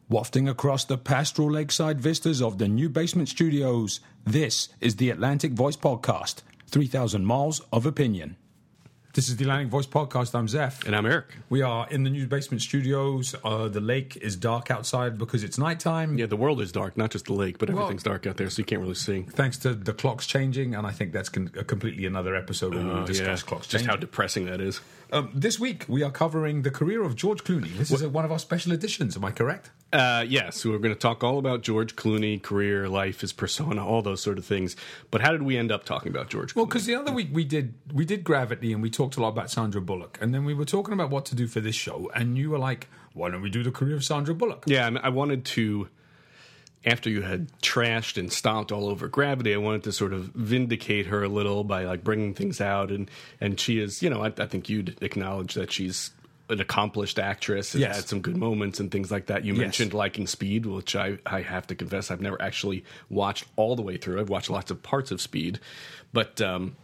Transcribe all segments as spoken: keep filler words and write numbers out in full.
Wafting across the pastoral lakeside vistas of the new basement studios, this is the Atlantic Voice Podcast, three thousand miles of opinion. This is the Atlantic Voice Podcast. I'm Zeph. And I'm Eric. We are in the new basement studios. Uh, the lake is dark outside because it's nighttime. Yeah, the world is dark, not just the lake, but everything's well, dark out there, so you can't really see. Thanks to the clocks changing, and I think that's con- completely another episode when uh, we discuss yeah. clocks just changing. Just how depressing that is. Um, this week, we are covering the career of George Clooney. This is a, one of our special editions, am I correct? Uh, yes, so we're going to talk all about George Clooney, career, life, his persona, all those sort of things. But how did we end up talking about George Clooney? Well, because the other week we did we did Gravity, and we talked a lot about Sandra Bullock. And then we were talking about what to do for this show, and you were like, why don't we do the career of Sandra Bullock? Yeah, I, mean, I wanted to... After you had trashed and stomped all over Gravity, I wanted to sort of vindicate her a little by like bringing things out, and and she is, you know, I, I think you'd acknowledge that she's an accomplished actress, has yes. had some good moments and things like that. You yes. mentioned liking Speed, which I, I have to confess I've never actually watched all the way through. I've watched lots of parts of Speed, but um,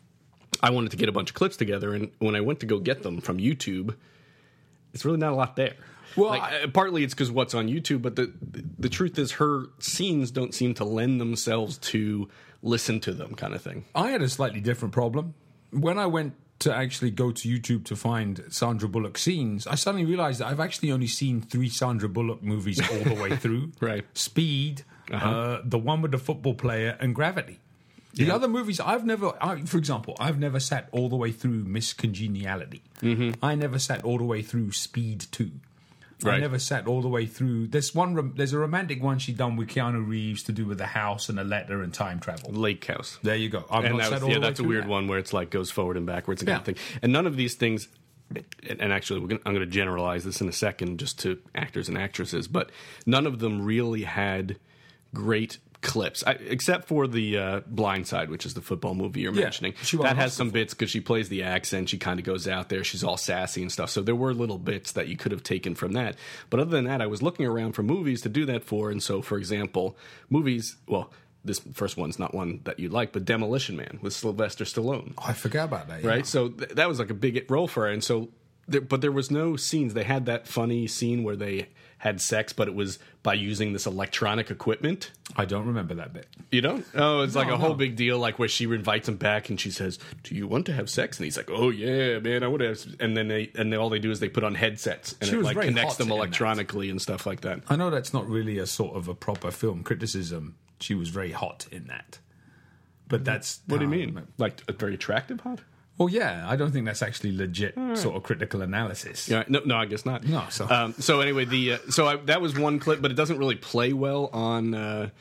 I wanted to get a bunch of clips together, and when I went to go get them from YouTube, it's really not a lot there. Well, like, I, partly it's because what's on YouTube, but the, the the truth is her scenes don't seem to lend themselves to listen to them kind of thing. I had a slightly different problem. When I went to actually go to YouTube to find Sandra Bullock scenes, I suddenly realized that I've actually only seen three Sandra Bullock movies all the way through. Right. Speed, uh-huh. uh, the one with the football player, and Gravity. The yeah. other movies, I've never, I, for example, I've never sat all the way through Miss Congeniality. Mm-hmm. I never sat all the way through Speed two. Right. I never sat all the way through. There's one. There's a romantic one she done with Keanu Reeves to do with a house and a letter and time travel. Lake House. There you go. I've and not that sat was, all yeah, the way that's a through weird that. one where it's like goes forward and backwards and yeah. kind of thing. And none of these things. And actually, we're gonna, I'm going to generalize this in a second, just to actors and actresses, but none of them really had great clips, I, except for the uh, Blind Side, which is the football movie you're yeah, mentioning. That has some bits because she plays the accent. She kind of goes out there. She's all sassy and stuff. So there were little bits that you could have taken from that. But other than that, I was looking around for movies to do that for. And so, for example, movies, well, this first one's not one that you like, but Demolition Man with Sylvester Stallone. Oh, I forgot about that. Yeah. Right? So th- that was like a big role for her. And so, there, but there was no scenes. They had that funny scene where they had sex, but it was by using this electronic equipment. I don't remember that bit. You don't? Oh, it's no, like a no. whole big deal, like where she invites him back and she says, "Do you want to have sex?" And he's like, "Oh yeah, man, I would have." And then they and then all they do is they put on headsets and she it was like very connects hot them in electronically that. and stuff like that. I know that's not really a sort of a proper film criticism. She was very hot in that, but that's what do you mean? Like a very attractive hot? Well, yeah, I don't think that's actually legit right. sort of critical analysis. Yeah, no, no, I guess not. No, so um, so anyway, the uh, so I, that was one clip, but it doesn't really play well on. Uh,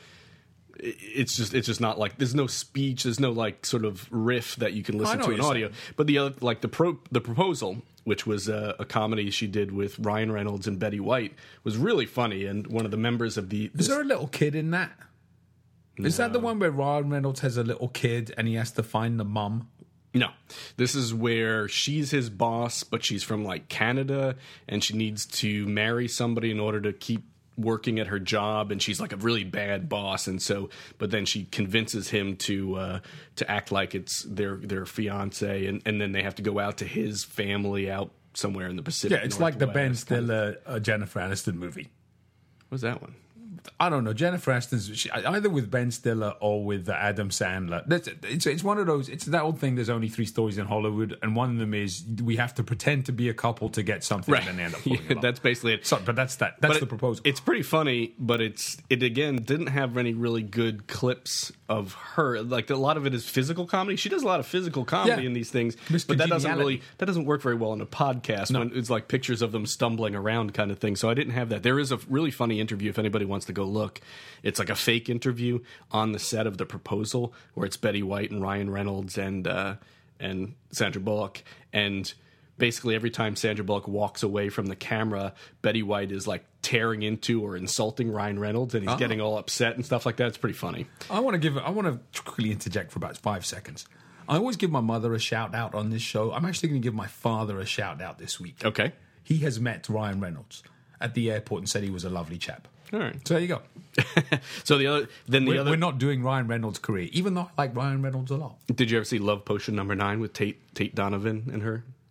it's just it's just not like there's no speech, there's no like sort of riff that you can listen to in audio. Saying. But the other like the pro the proposal, which was a, a comedy she did with Ryan Reynolds and Betty White, was really funny. And one of the members of the is there a little kid in that? No. Is that the one where Ryan Reynolds has a little kid and he has to find the mum? No, this is where she's his boss, but she's from like Canada and she needs to marry somebody in order to keep working at her job. And she's like a really bad boss. And so, but then she convinces him to, uh, to act like it's their, their fiance. And, and then they have to go out to his family out somewhere in the Pacific. Yeah. It's like the Ben Stiller, uh, Jennifer Aniston movie. What's that one? I don't know. Jennifer Aniston's she, either with Ben Stiller or with uh, Adam Sandler. That's, it's it's one of those. It's that old thing. There's only three stories in Hollywood, and one of them is we have to pretend to be a couple to get something, right. and then they end up. Yeah, that's basically it. So, but that's that. That's but the it, proposal. It's pretty funny, but it's it again didn't have any really good clips of her. Like a lot of it is physical comedy. She does a lot of physical comedy yeah. in these things, Miss but that doesn't really that doesn't work very well in a podcast no. when it's like pictures of them stumbling around kind of thing. So I didn't have that. There is a really funny interview if anybody wants to go look. It's like a fake interview on the set of The Proposal where it's Betty White and Ryan Reynolds and uh, and Sandra Bullock. And basically every time Sandra Bullock walks away from the camera, Betty White is like tearing into or insulting Ryan Reynolds and he's oh. getting all upset and stuff like that. It's pretty funny. I want to give. I want to quickly interject for about five seconds. I always give my mother a shout out on this show. I'm actually going to give my father a shout out this week. Okay. He has met Ryan Reynolds at the airport and said he was a lovely chap. All right. So there you go. so the other, then the we're, other, we're not doing Ryan Reynolds' career, even though I like Ryan Reynolds a lot. Did you ever see Love Potion Number Nine with Tate Tate Donovan and her?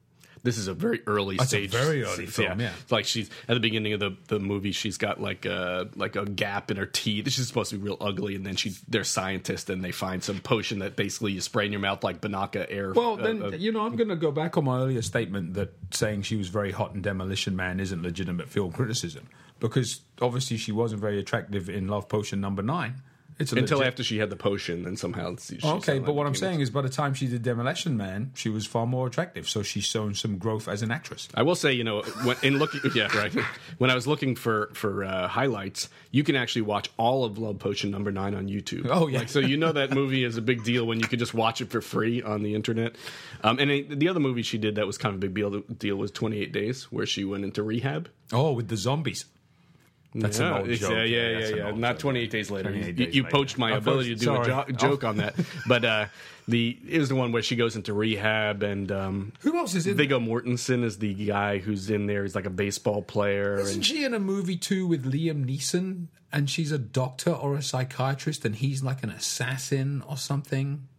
This is a very early That's stage. a very early film, yeah. It's like she's at the beginning of the, the movie. She's got like a like a gap in her teeth. She's supposed to be real ugly, and then she they're scientists, and they find some potion that basically you spray in your mouth like Banaka air. Well, uh, then uh, you know I'm going to go back on my earlier statement that saying she was very hot in Demolition Man isn't legitimate film criticism, because obviously she wasn't very attractive in Love Potion number nine. It's a until legit- after she had the potion, then somehow she Okay, but what I'm became- saying is by the time she did Demolition Man, she was far more attractive. So she's shown some growth as an actress. I will say, you know, when, in looking, yeah, right. When I was looking for for uh, highlights, you can actually watch all of Love Potion number nine on YouTube. Oh, yeah. Like, so you know that movie is a big deal when you could just watch it for free on the internet. Um, and it, the other movie she did that was kind of a big deal, deal was twenty-eight days, where she went into rehab. Oh, with the zombies. That's yeah, an old it's- joke. Yeah, yeah, that's yeah. an yeah. old Not joke. twenty-eight days later. twenty-eight You, days you later. poached my Oh, ability to do sorry. a jo- joke on that. But uh, the it was the one where she goes into rehab, and um, Who else is in Viggo Mortensen is the guy who's in there. He's like a baseball player. Isn't and she in a movie too with Liam Neeson? And she's a doctor or a psychiatrist, and he's like an assassin or something.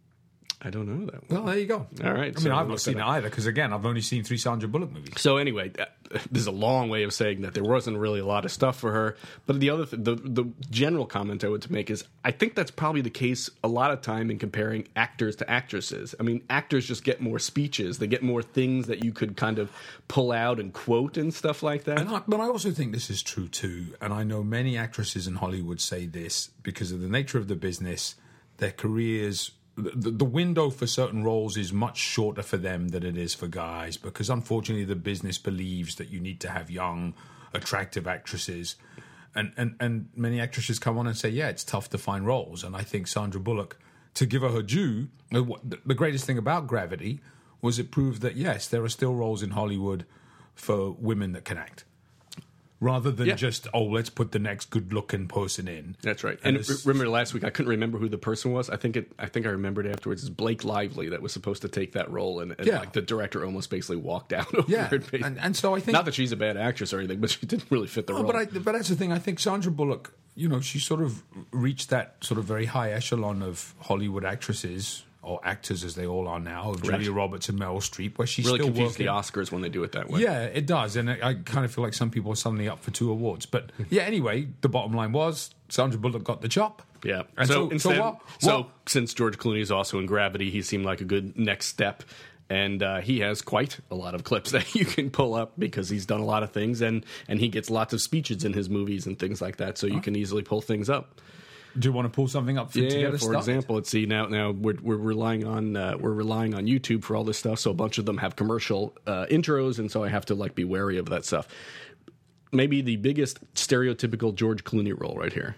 I don't know that one. Well, there you go. All right, I so mean, we'll I've look not seen that it up. either because, again, I've only seen three Sandra Bullock movies. So anyway, uh, there's a long way of saying that there wasn't really a lot of stuff for her. But the other, th- the the general comment I would to make is, I think that's probably the case a lot of time in comparing actors to actresses. I mean, actors just get more speeches, they get more things that you could kind of pull out and quote and stuff like that. And I, but I also think this is true too. And I know many actresses in Hollywood say this because of the nature of the business, their careers. The, the window for certain roles is much shorter for them than it is for guys because, unfortunately, the business believes that you need to have young, attractive actresses. And, and, and many actresses come on and say, yeah, it's tough to find roles. And I think Sandra Bullock, to give her her due, the greatest thing about Gravity was it proved that, yes, there are still roles in Hollywood for women that can act. Rather than Yeah. just, oh, let's put the next good-looking person in. That's right. And And, it's- remember last week I couldn't remember who the person was. I think it. I think I remembered afterwards. It's Blake Lively that was supposed to take that role, and, and Yeah. like the director almost basically walked out. Over Yeah, it, and, and so I think... not that she's a bad actress or anything, but she didn't really fit the No, role. but, I, but that's the thing. I think Sandra Bullock, you know, she sort of reached that sort of very high echelon of Hollywood actresses, or actors as they all are now, of Right. Julia Roberts and Meryl Streep, where she's really still confuse working. the Oscars when they do it that way. Yeah, it does. And I, I kind of feel like some people are suddenly up for two awards. But yeah, anyway, the bottom line was Sandra Bullock got the chop. Yeah. And so so, instead, so, what, so what- since George Clooney is also in Gravity, he seemed like a good next step. And uh, he has quite a lot of clips that you can pull up because he's done a lot of things, and, and he gets lots of speeches in his movies and things like that. So you can easily pull things up. do you want to pull something up for, to Yeah, get us for started? example, let's see now. Now we're we're relying on uh, we're relying on YouTube for all this stuff. So a bunch of them have commercial uh, intros, and so I have to like be wary of that stuff. Maybe the biggest stereotypical George Clooney role right here.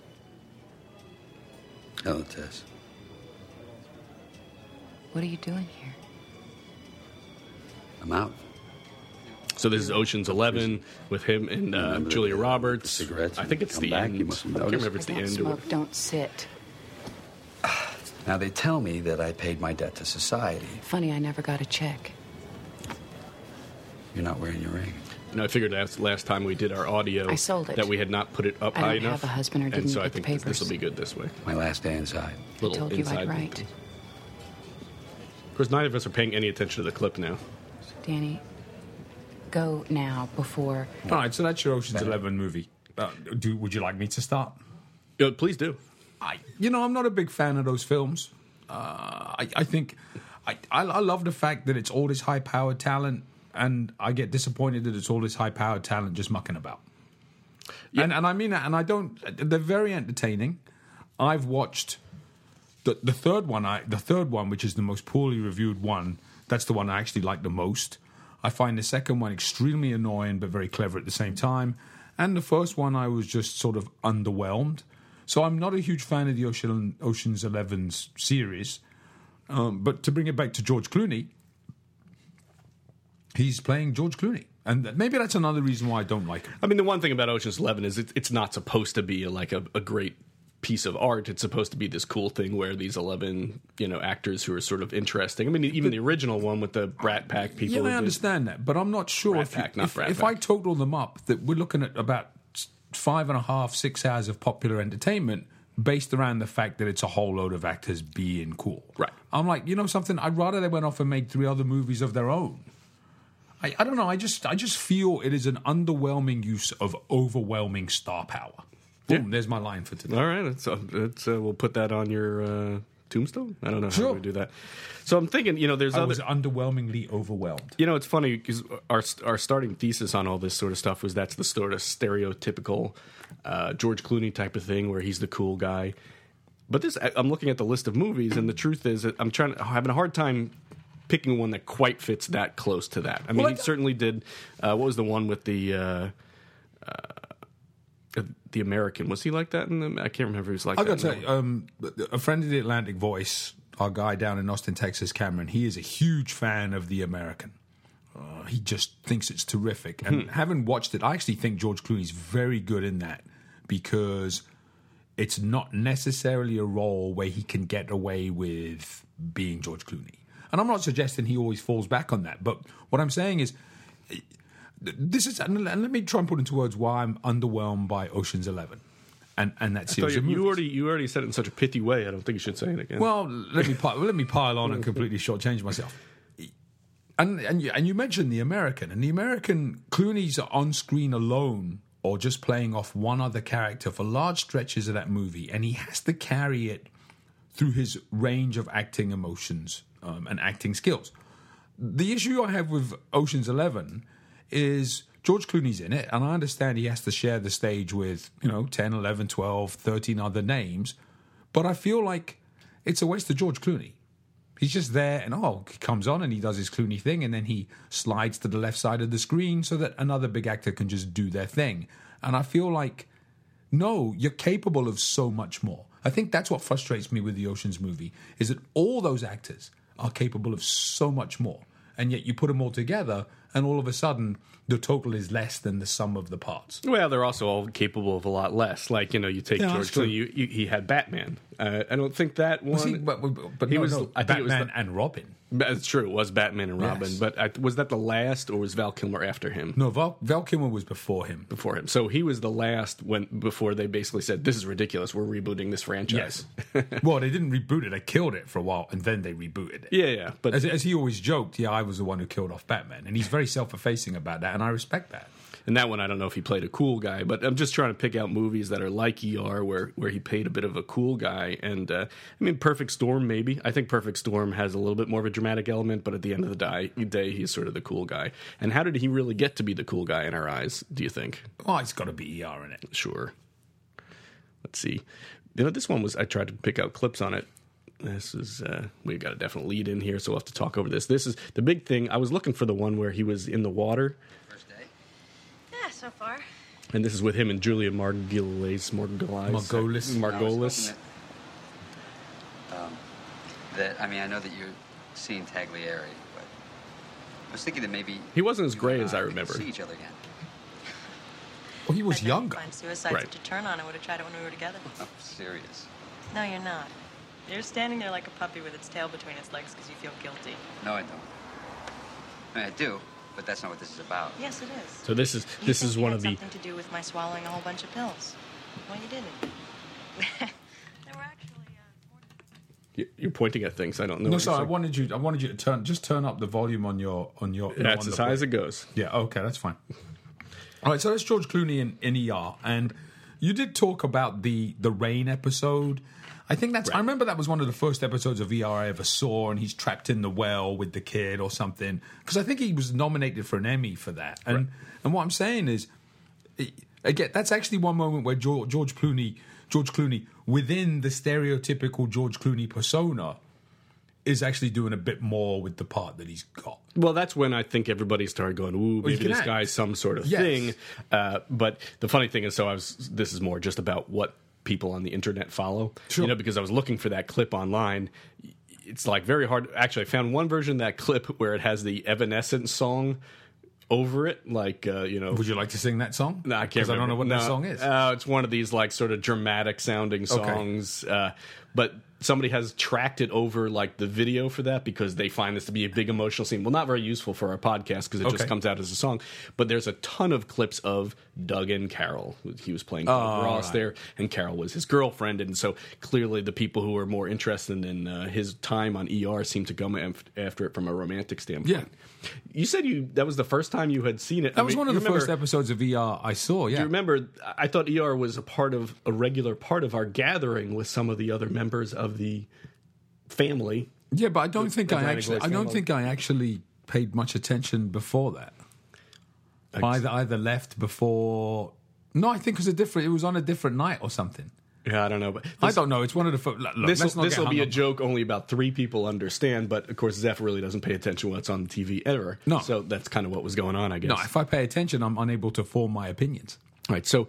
Hello, Tess. What are you doing here? I'm out. So this is Ocean's Eleven with him and uh, Remember Julia the- Roberts. the cigarettes I think it's come the back? end. You must have I can't noticed. remember if it's I the don't end or smoke. Don't sit. Now, they tell me that I paid my debt to society. Funny, I never got a check. You're not wearing your ring. No, I figured that's last time we did our audio. I sold it. That we had not put it up I high don't enough. have a husband or and didn't so I get the think this papers. will be good this way. My last day inside. Little I told you inside I'd write. thing. Of course, neither of us are paying any attention to the clip now. Danny, go now before. All right, so that's your Ocean's Eleven movie. Uh, do, would you like me to start? Uh, please do. I, you know, I'm not a big fan of those films. Uh, I, I think I, I, I love the fact that it's all this high-powered talent, and I get disappointed that it's all this high-powered talent just mucking about. Yeah. And, and I mean that, and I don't. They're very entertaining. I've watched the the third one. I the third one, which is the most poorly reviewed one. That's the one I actually like the most. I find the second one extremely annoying, but very clever at the same time. And the first one, I was just sort of underwhelmed. So I'm not a huge fan of the Ocean, Ocean's Eleven's series. Um, but to bring it back to George Clooney, he's playing George Clooney. And maybe that's another reason why I don't like him. I mean, the one thing about Ocean's Eleven is it, it's not supposed to be like a, a great piece of art. It's supposed to be this cool thing where these eleven, you know, actors who are sort of interesting. I mean, even the original one with the Brat Pack people. Yeah, who I did- understand that, but I'm not sure Rat if, you- Pack, not if, Brat if Pack. I total them up, that we're looking at about five and a half, six hours of popular entertainment based around the fact that it's a whole load of actors being cool. Right. I'm like, you know something? I'd rather they went off and made three other movies of their own I, I don't know. I just I just feel it is an underwhelming use of overwhelming star power. Boom, Yeah. there's my line for today. All right, it's, uh, it's, uh, we'll put that on your uh, tombstone. I don't know Sure. how we do that. So I'm thinking, you know, there's I other. was underwhelmingly overwhelmed. You know, it's funny because our our starting thesis on all this sort of stuff was that's the sort of stereotypical uh, George Clooney type of thing where he's the cool guy. But this, I- I'm looking at the list of movies, and the truth is, that I'm trying, I'm having a hard time picking one that quite fits that close to that. I mean, Well, he I- certainly did. Uh, what was the one with the uh, uh, the American? Was he like that? In the, I can't remember. If he was like I that. got to in tell that you, one. um, a friend of the Atlantic Voice, our guy down in Austin, Texas, Cameron, he is a huge fan of The American. Uh, he just thinks it's terrific. And Hmm. having watched it, I actually think George Clooney's very good in that because it's not necessarily a role where he can get away with being George Clooney. And I'm not suggesting he always falls back on that. But what I'm saying is, this is, and let me try and put into words why I'm underwhelmed by Ocean's Eleven and, and that So series you, of you movies. already you already said it in such a pithy way. I don't think you should say it again. Well, let me pi- let me pile on and completely shortchange myself. And and you, and you mentioned The American, and The American, Clooney's on screen alone or just playing off one other character for large stretches of that movie, and he has to carry it through his range of acting emotions um, and acting skills. The issue I have with Ocean's Eleven is George Clooney's in it, and I understand he has to share the stage with, you know, ten, eleven, twelve, thirteen other names, but I feel like it's a waste of George Clooney. He's just there, and oh, he comes on and he does his Clooney thing, and then he slides to the left side of the screen so that another big actor can just do their thing. And I feel like, no, you're capable of so much more. I think that's what frustrates me with the Ocean's movie, is that all those actors are capable of so much more. And yet you put them all together, and all of a sudden, the total is less than the sum of the parts. Well, they're also all capable of a lot less. Like, you know, you take Yeah, George that's true. Clooney, you, you, he had Batman. Uh, I don't think that one. Was he, but but, but he no, was- no, I think it was Batman the- and Robin. That's true. It was Batman and Robin. Yes. But I, was that the last, or was Val Kilmer after him? No, Val, Val Kilmer was before him. Before him. So he was the last when before they basically said, this is ridiculous. We're rebooting this franchise. Yes. Well, they didn't reboot it. They killed it for a while, and then they rebooted it. Yeah, yeah. But As, as he always joked, yeah, I was the one who killed off Batman. And he's very self-effacing about that, and I respect that. And that one, I don't know if he played a cool guy, but I'm just trying to pick out movies that are like E R, where where he played a bit of a cool guy. And uh, I mean, Perfect Storm, maybe. I think Perfect Storm has a little bit more of a dramatic element, but at the end of the day, day he's sort of the cool guy. And how did he really get to be the cool guy in our eyes, do you think? Oh, it's got to be E R in it. Sure. Let's see. You know, this one was, I tried to pick out clips on it. This is, uh, we've got a definite lead in here, so we'll have to talk over this. This is the big thing. I was looking for the one where he was in the water. First day? Yeah, so far. And this is with him and Julia Margulies. Margulies. Margolis. Margolis. Um, that I mean, I know that you're seeing Taglieri, but I was thinking that maybe He wasn't as gray you as and I could remember. See each other again. Well, he was If I younger. Find suicide Right. to turn on. I would have tried it when we were together. I'm serious. No, you're not. You're standing there like a puppy with its tail between its legs because you feel guilty. No, I don't. I mean, I do, but that's not what this is about. Yes, it is. So this is You this think is you one had of the. something to do with my swallowing a whole bunch of pills. Well, you didn't. There were actually uh, more than- You're pointing at things. I don't know. No, what sorry. I you're saying. wanted you. I wanted you to turn just turn up the volume on your on your. That's on as the high as play. it goes. Yeah. Okay, that's fine. All right. So that's George Clooney in, in E R, and you did talk about the the Rain episode. I think that's. I remember that was one of the first episodes of E R I ever saw, and he's trapped in the well with the kid or something. Because I think he was nominated for an Emmy for that. And Right. and what I'm saying is, again, that's actually one moment where George, George Clooney, George Clooney, within the stereotypical George Clooney persona, is actually doing a bit more with the part that he's got. Well, that's when I think everybody started going, "Ooh, Well, he maybe can this act. guy's some sort of Yes. thing." Uh, but the funny thing is, so I was. This is more just about what people on the internet follow. Sure. You know, because I was looking for that clip online. It's like very hard. Actually, I found one version of that clip where it has the Evanescence song over it, like uh, you know. Would you like to sing that song? No, I can't. Because I don't know remember. what that No. song is. Uh, it's one of these like sort of dramatic sounding songs. Uh, but somebody has tracked it over like the video for that because they find this to be a big emotional scene. Well, not very useful for our podcast because it Okay. just comes out as a song. But there's a ton of clips of Doug and Carol. He was playing Doug Oh, Ross right. there, and Carol was his girlfriend. And so clearly the people who were more interested in uh, his time on E R seemed to come af- after it from a romantic standpoint. Yeah. You said you that was the first time you had seen it. That I was mean, one of you the remember- first episodes of E R I saw. Yeah. Do you remember? I thought E R was a part of a regular part of our gathering with some of the other members of the family. Yeah, but I don't think I Atlantic actually. Voice I don't family. think I actually paid much attention before that. Either either left before. No, I think it was a different. It was on a different night or something. Yeah, I don't know, but I this, don't know. It's one of the. fo- Look, this let's not will get this will hung be a up. joke only about three people understand. But of course, Zeph really doesn't pay attention to what's on the T V ever. No. So that's kind of what was going on, I guess. No, if I pay attention, I'm unable to form my opinions. Right. So.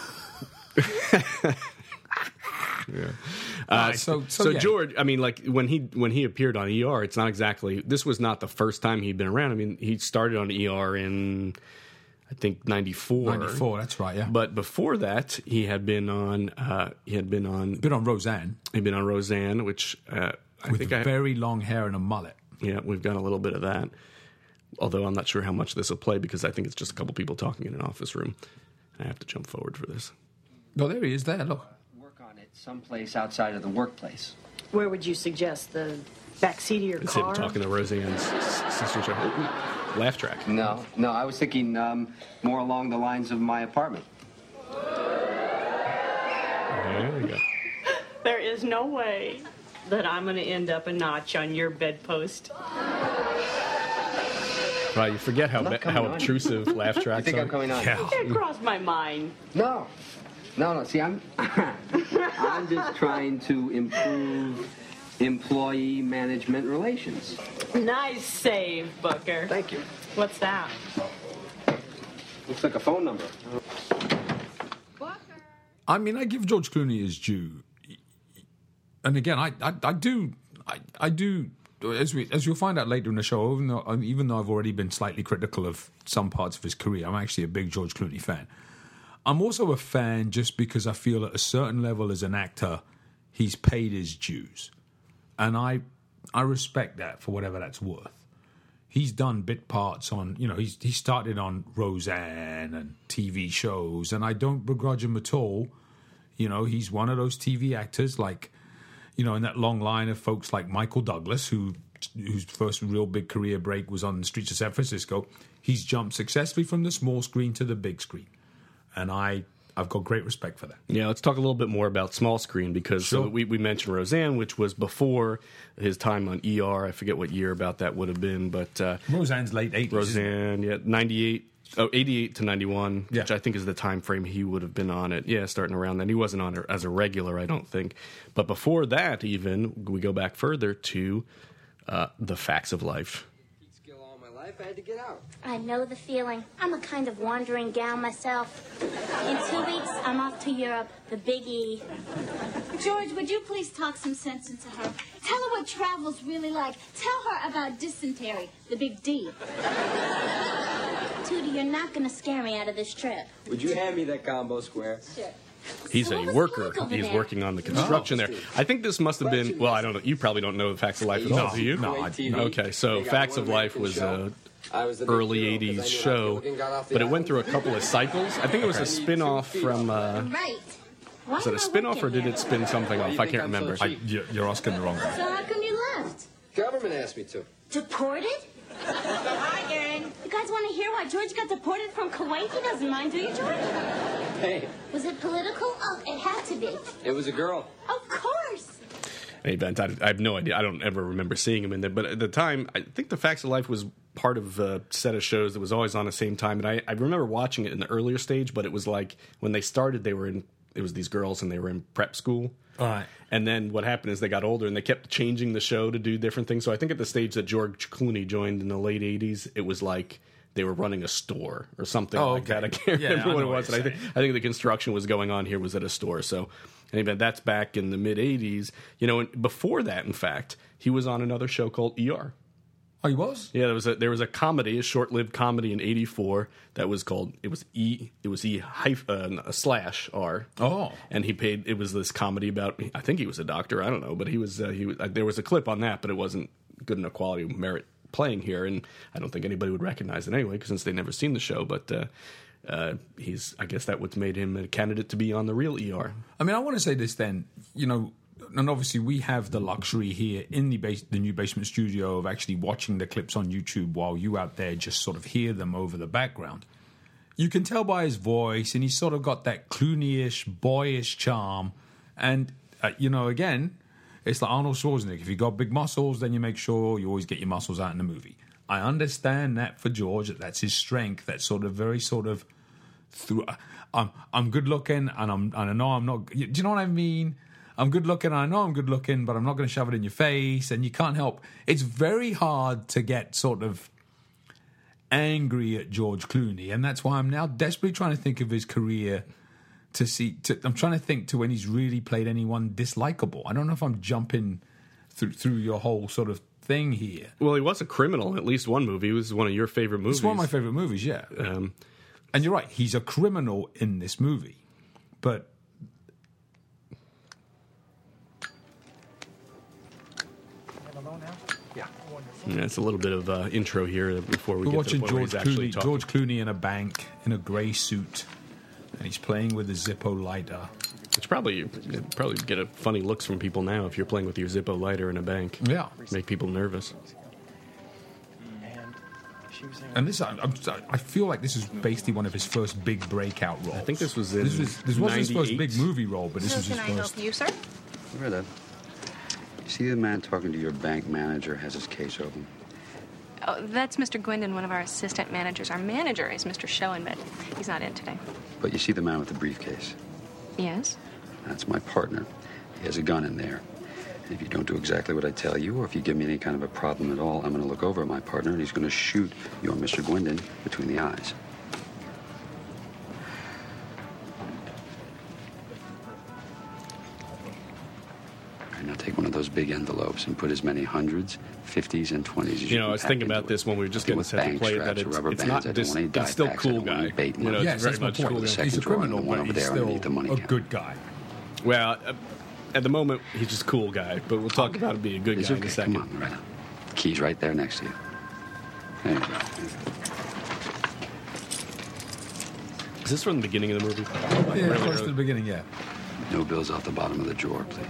yeah. Uh, Right, so- so, so, yeah. George, I mean, like when he when he appeared on E R, it's not exactly. This was not the first time he'd been around. I mean, he started on E R in, I think, ninety-four. ninety-four, that's right. Yeah, But before that, he had been on. Uh, he had been on. been on Roseanne He'd been on Roseanne, which uh, I with think I. very long hair and a mullet. Yeah, we've got a little bit of that. Although I'm not sure how much this will play because I think it's just a couple people talking in an office room. I have to jump forward for this. Oh, there he is. There, look. Work on it someplace outside of the workplace. Where would you suggest? The back seat of your It's car? him talking to Roseanne's s- sister show. Laugh track. No, no, I was thinking um, more along the lines of my apartment. There you go. There is no way that I'm going to end up a notch on your bedpost. Right, you forget how I'm not be- coming how on. obtrusive laugh You tracks think are. I'm coming on? Yeah. It crossed my mind. No, no, no. See, I'm, I'm just trying to improve employee management relations. Nice save, Booker. Thank you. What's that? Looks like a phone number. I mean, I give George Clooney his due, and again, I, I, I do, I, I do, as we, as you'll find out later in the show. Even though, even though I've already been slightly critical of some parts of his career, I'm actually a big George Clooney fan. I'm also a fan just because I feel at a certain level as an actor, he's paid his dues, and I, I respect that for whatever that's worth. He's done bit parts on, you know, he's he started on Roseanne and T V shows, and I don't begrudge him at all. You know, he's one of those T V actors, like, you know, in that long line of folks like Michael Douglas, who whose first real big career break was on the streets of San Francisco. He's jumped successfully from the small screen to the big screen, and I I've got great respect for that. Yeah, let's talk a little bit more about small screen because Sure. so we, we mentioned Roseanne, which was before his time on E R. I forget what year about that would have been, but uh, Roseanne's late eighties. Roseanne, yeah, ninety-eight, oh, eighty-eight to ninety-one, Yeah. which I think is the time frame he would have been on it. Yeah, starting around then. He wasn't on it as a regular, I don't think. But before that, even, we go back further to uh, The Facts of Life. Skill all my life, I had to get out. I know the feeling. I'm a kind of wandering gal myself. In two weeks, I'm off to Europe, the Big E. George, would you please talk some sense into her? Tell her what travel's really like. Tell her about dysentery, the big D. Tootie, you're not gonna scare me out of this trip. Would you hand me that combo square? Sure. He's So a what was worker. like over He's there? working on the construction there. I think this must have been, well, I don't know. You probably don't know The Facts of Life at all, do you? no, I- no. Okay, so Facts of Life was a early eighties show, but it went through a couple of cycles. I think it was a spin-off from, uh, Right. Why was it am a I spin-off or working did here? it spin something off? I can't remember. I, you're, you're asking the wrong guy. So how come you left? Government asked me to. Deported? Hi, gang. You guys want to hear why George got deported from Kuwait? He doesn't mind, do you, George? Hey, Was it political? Oh, it had to be. it was a girl. Of course. Any event, I, I have no idea. I don't ever remember seeing him in there. But at the time, I think The Facts of Life was part of a set of shows that was always on the same time. And I, I remember watching it in the earlier stage, but it was like when they started, they were in, it was these girls and they were in prep school. All right. And then what happened is they got older and they kept changing the show to do different things. So I think at the stage that George Clooney joined in the late eighties, it was like they were running a store or something Oh, like okay. that. I can't Yeah, remember I what know it what was. you're And I think saying. I think the construction was going on here was at a store. So anyway, that's back in the mid eighties. You know, and before that, in fact, he was on another show called E R. Oh, he was? Yeah, there was a there was a comedy, a short-lived comedy in eighty-four that was called it was E it was E hyph, uh, a slash R. Oh, and he paid. It was this comedy about. I think he was a doctor. I don't know, but he was. Uh, he was, uh, there was a clip on that, but it wasn't good enough quality merit playing here, and I don't think anybody would recognize it anyway, because since they'd never seen the show. But uh, uh, he's. I guess that what's made him a candidate to be on the real E R. I mean, I want to say this then. You know. And obviously, we have the luxury here in the base, the new basement studio of actually watching the clips on YouTube while you out there just sort of hear them over the background. You can tell by his voice, and he's sort of got that Clooney-ish, boyish charm. And, uh, you know, again, it's like Arnold Schwarzenegger. If you got big muscles, then you make sure you always get your muscles out in the movie. I understand that for George, that that's his strength. That sort of very sort of through. I'm I'm good looking, and I'm and I know I'm not. Do you know what I mean? I'm good looking, I know I'm good looking, but I'm not going to shove it in your face, and you can't help. It's very hard to get sort of angry at George Clooney, and that's why I'm now desperately trying to think of his career to see. To, I'm trying to think to when he's really played anyone dislikable. I don't know if I'm jumping through through your whole sort of thing here. Well, he was a criminal in at least one movie. It was one of your favorite movies. It's one of my favorite movies, yeah. Um, and you're right, he's a criminal in this movie, but. Yeah, it's a little bit of uh, intro here before we We're get watching to the point George where he's actually Clooney, talking. George Clooney in a bank in a grey suit, and he's playing with a Zippo lighter. It's probably you'd probably get a funny looks from people now if you're playing with your Zippo lighter in a bank. Yeah, make people nervous. And this, I, I feel like this is basically one of his first big breakout roles. I think this was in this was this was his first ninety-eight. big movie role, but this So was his can I first. help you, sir? Rita, you see the man talking to your bank manager has his case open? Oh, that's Mister Gwendon, one of our assistant managers. Our manager is Mister Schoen, but he's not in today. But you see the man with the briefcase? Yes? That's my partner. He has a gun in there. And if you don't do exactly what I tell you, or if you give me any kind of a problem at all, I'm going to look over at my partner, and he's going to shoot your Mister Gwendon between the eyes. All right, now take one of those big envelopes and put as many hundreds, fifties, and twenties as you You know, can I was pack thinking into about it. this when we were just Deal getting with set to bank play. That straps or it's, rubber it's bands. not I don't dis- want any it's dye still packs. I cool don't want any guy. bait You know, money. it's Yes, very that's my much cool point. guy. Second He's a drawer and criminal, the one but over he's there still underneath the money a counter. good guy. Well, uh, at the moment, he's just a cool guy. But we'll talk about him being a good It's guy okay. in a second. Come on, Loretta. The key's right there next to you. There you go. Is this from the beginning of the movie? Like, Yeah, really close to early? the beginning, yeah. No bills off the bottom of the drawer, please.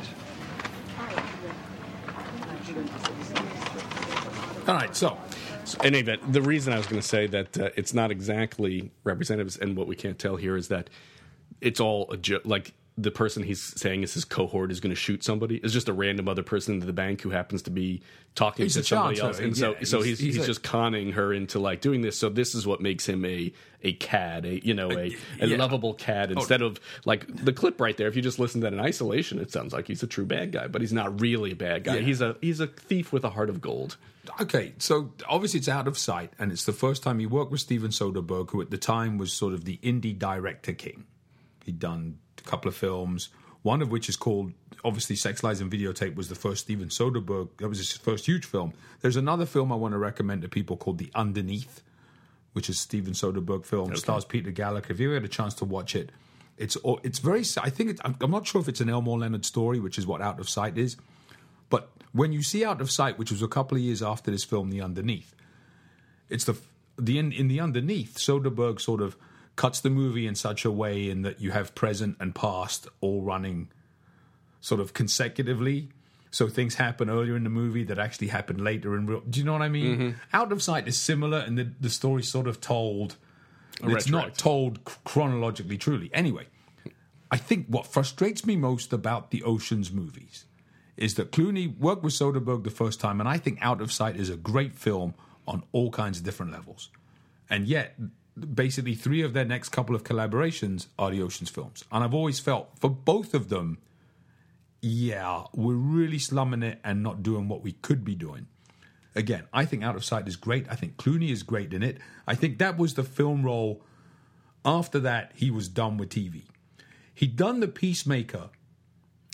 All right, so So, in any event, the reason I was going to say that uh, it's not exactly representatives, and what we can't tell here is that it's all a joke. Like the person he's saying is his cohort is going to shoot somebody is just a random other person in the bank who happens to be talking He's to a somebody chancer. else, and Yeah, so so he's- he's he's, he's a- just conning her into like doing this. So this is what makes him a a cad, a you know a, a yeah. lovable cad instead of like the clip right there. If you just listen to that in isolation, it sounds like he's a true bad guy, but he's not really a bad guy. Yeah. He's a he's a thief with a heart of gold. Okay, so obviously it's Out of Sight, and it's the first time he worked with Steven Soderbergh, who at the time was sort of the indie director king. He'd done a couple of films, one of which is called, obviously, Sex, Lies, and Videotape was the first Steven Soderbergh, that was his first huge film. There's another film I want to recommend to people called The Underneath, which is a Steven Soderbergh film, Okay. stars Peter Gallagher. If you ever had a chance to watch it, it's it's very, I think, it's, I'm not sure if it's an Elmore Leonard story, which is what Out of Sight is, but when you see Out of Sight, which was a couple of years after this film, The Underneath, it's the the in, in The Underneath, Soderbergh sort of cuts the movie in such a way in that you have present and past all running sort of consecutively. So things happen earlier in the movie that actually happen later in real. Do you know what I mean? Mm-hmm. Out of Sight is similar, and the the story's sort of told. A It's not retroactive. told c- chronologically, truly. Anyway, I think what frustrates me most about the Ocean's movies is that Clooney worked with Soderbergh the first time, and I think Out of Sight is a great film on all kinds of different levels. And yet, basically, three of their next couple of collaborations are the Ocean's films. And I've always felt, for both of them, yeah, we're really slumming it and not doing what we could be doing. Again, I think Out of Sight is great. I think Clooney is great in it. I think that was the film role. After that, he was done with T V. He'd done The Peacemaker,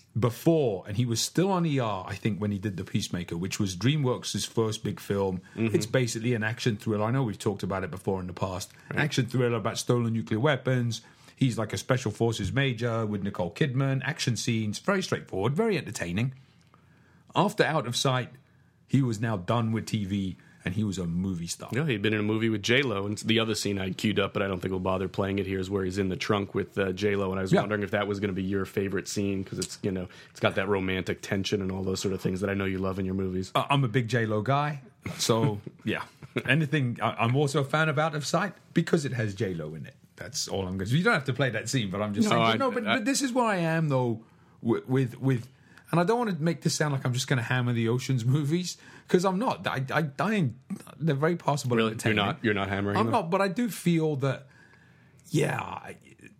before, and he was still on E R, I think, when he did The Peacemaker, which was DreamWorks' first big film. Mm-hmm. It's basically an action thriller. I know we've talked about it before in the past. Right. An action thriller about stolen nuclear weapons. He's like a special forces major with Nicole Kidman. Action scenes, very straightforward, very entertaining. After Out of Sight, he was now done with T V, and he was a movie star. Yeah, he'd been in a movie with J-Lo, and the other scene I queued up, but I don't think we'll bother playing it here, is where he's in the trunk with uh, J-Lo, and I was yeah. wondering if that was going to be your favorite scene, because it's, you know, it's got that romantic tension and all those sort of things that I know you love in your movies. Uh, I'm a big J-Lo guy, so, yeah. Anything, I, I'm also a fan of Out of Sight, because it has J-Lo in it. That's all I'm going to say. You don't have to play that scene, but I'm just no, saying. I, But no, but, I, but this is where I am, though, with... with, with and I don't want to make this sound like I'm just going to hammer the Ocean's movies, because I'm not. I, I, I ain't, they're very possible. Really, you're not. You're not hammering. I'm them? not, but I do feel that. Yeah, I,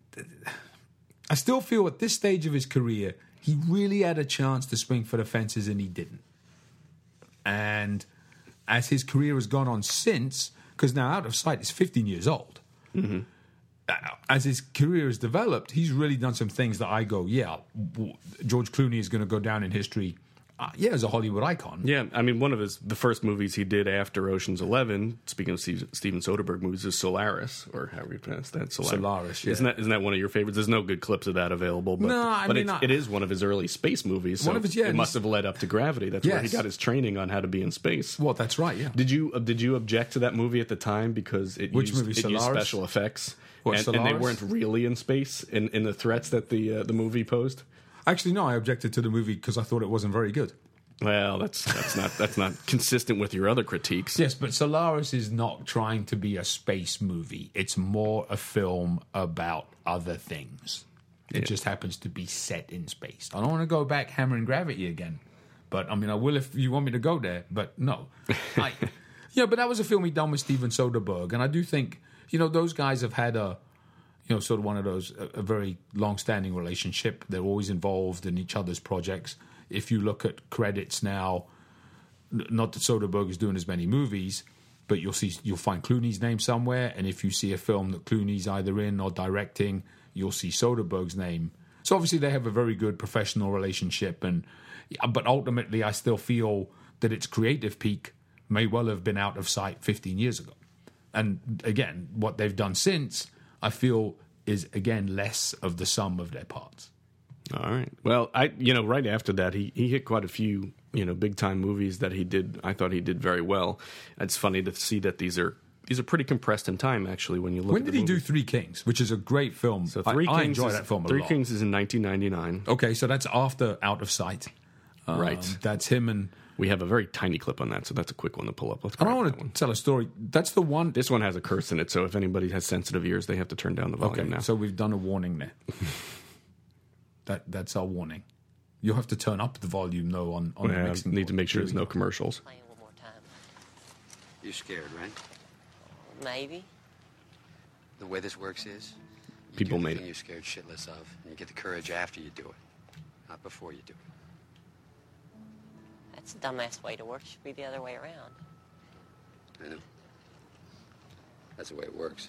I still feel at this stage of his career, he really had a chance to swing for the fences, and he didn't. And as his career has gone on since, because now Out of Sight is fifteen years old. Mm-hmm. As his career has developed, he's really done some things that I go, yeah, George Clooney is going to go down in history, uh, yeah, as a Hollywood icon. Yeah, I mean, one of his the first movies he did after Ocean's Eleven, speaking of Steve, Steven Soderbergh movies, is Solaris, or however you pronounce that. Solaris, Solaris yeah. Isn't that, isn't that one of your favorites? There's no good clips of that available, but, no, I but mean, it's, I, it is one of his early space movies, so one of his, yeah, it must have led up to Gravity. That's yes. where he got his training on how to be in space. Well, that's right, yeah. Did you, uh, did you object to that movie at the time because it, Which used, movie, it used special effects? What, and, and they weren't really in space in, in the threats that the uh, the movie posed? Actually, no, I objected to the movie because I thought it wasn't very good. Well, that's that's not that's not consistent with your other critiques. Yes, but Solaris is not trying to be a space movie. It's more a film about other things. It yeah. just happens to be set in space. I don't want to go back hammering Gravity again, but I mean, I will if you want me to go there. But no, I, yeah, but that was a film he done with Steven Soderbergh, and I do think. You know, those guys have had a, you know, sort of one of those, a, a very long-standing relationship. They're always involved in each other's projects. If you look at credits now, n- not that Soderbergh is doing as many movies, but you'll see, you'll find Clooney's name somewhere. And if you see a film that Clooney's either in or directing, you'll see Soderbergh's name. So obviously they have a very good professional relationship. And but ultimately, I still feel that its creative peak may well have been Out of Sight fifteen years ago. And again, what they've done since, I feel, is again less of the sum of their parts. All right. Well, I you know right after that, he he hit quite a few you know big time movies that he did. I thought he did very well. It's funny to see that these are these are pretty compressed in time. Actually, when you look. When at did the he movie. do Three Kings, which is a great film? So Three I, Kings I enjoy is, that film a Three lot. Kings is in nineteen ninety-nine. Okay, so that's after Out of Sight. Um, right. That's him and. We have a very tiny clip on that, so that's a quick one to pull up. Let's I don't want to tell a story. That's the one. This one has a curse in it, so if anybody has sensitive ears, they have to turn down the volume okay, now. So we've done a warning there. that That's our warning. You'll have to turn up the volume, though, on, on yeah, the mixing need to board. make sure there's no commercials. Playing one more time. You're scared, right? Maybe. The way this works is you People do the made thing it. you're scared shitless of, and you get the courage after you do it, not before you do it. That's the dumbass way to work. It should be the other way around. I know. That's the way it works.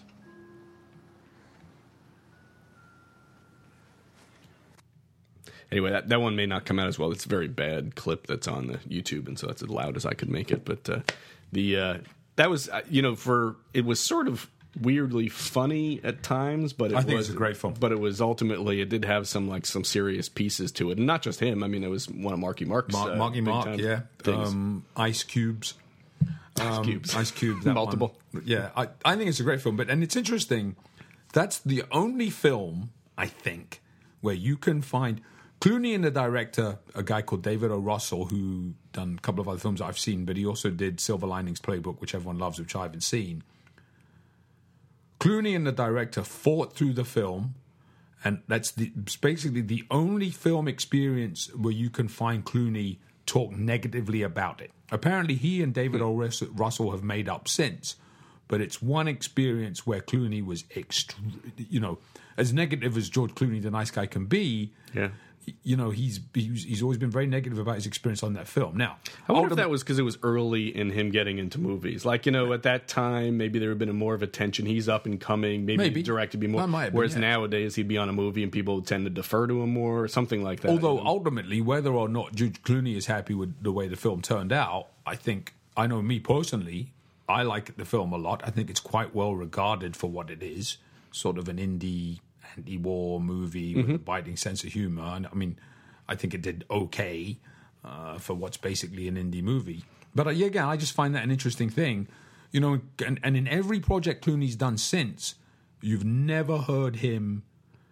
Anyway, that, that one may not come out as well. It's a very bad clip that's on the YouTube, and so that's as loud as I could make it. But uh, the uh, that was, uh, you know, for it was sort of weirdly funny at times, but it I think was it's a great film. But it was ultimately it did have some like some serious pieces to it, and not just him. I mean, it was one of Marky Mark's Mark, uh, Marky Mark, big-time yeah, things. um, Ice Cubes, Ice um, Cubes, Ice Cubes, that multiple. One. Yeah, I, I think it's a great film, but and it's interesting. That's the only film I think where you can find Clooney and the director, a guy called David O. Russell, who done a couple of other films I've seen, but he also did Silver Linings Playbook, which everyone loves, which I haven't seen. Clooney and the director fought through the film, and that's the, it's basically the only film experience where you can find Clooney talk negatively about it. Apparently, he and David O. Russell have made up since, but it's one experience where Clooney was, extre- you know, as negative as George Clooney, the nice guy, can be. Yeah. you know, he's, he's he's always been very negative about his experience on that film. Now, I wonder if that was because it was early in him getting into movies. Like, you know, at that time, maybe there would have been a more of attention. He's up and coming. Maybe, Maybe. directed be more. That might have been, Whereas yeah. nowadays, he'd be on a movie and people would tend to defer to him more or something like that. Although you know? ultimately, whether or not George Clooney is happy with the way the film turned out, I think, I know me personally, I like the film a lot. I think it's quite well regarded for what it is, sort of an indie anti-war movie Mm-hmm. with a biting sense of humor. And I mean, I think it did okay uh, for what's basically an indie movie. But uh, yeah, again, I just find that an interesting thing. You know, and, and in every project Clooney's done since, you've never heard him.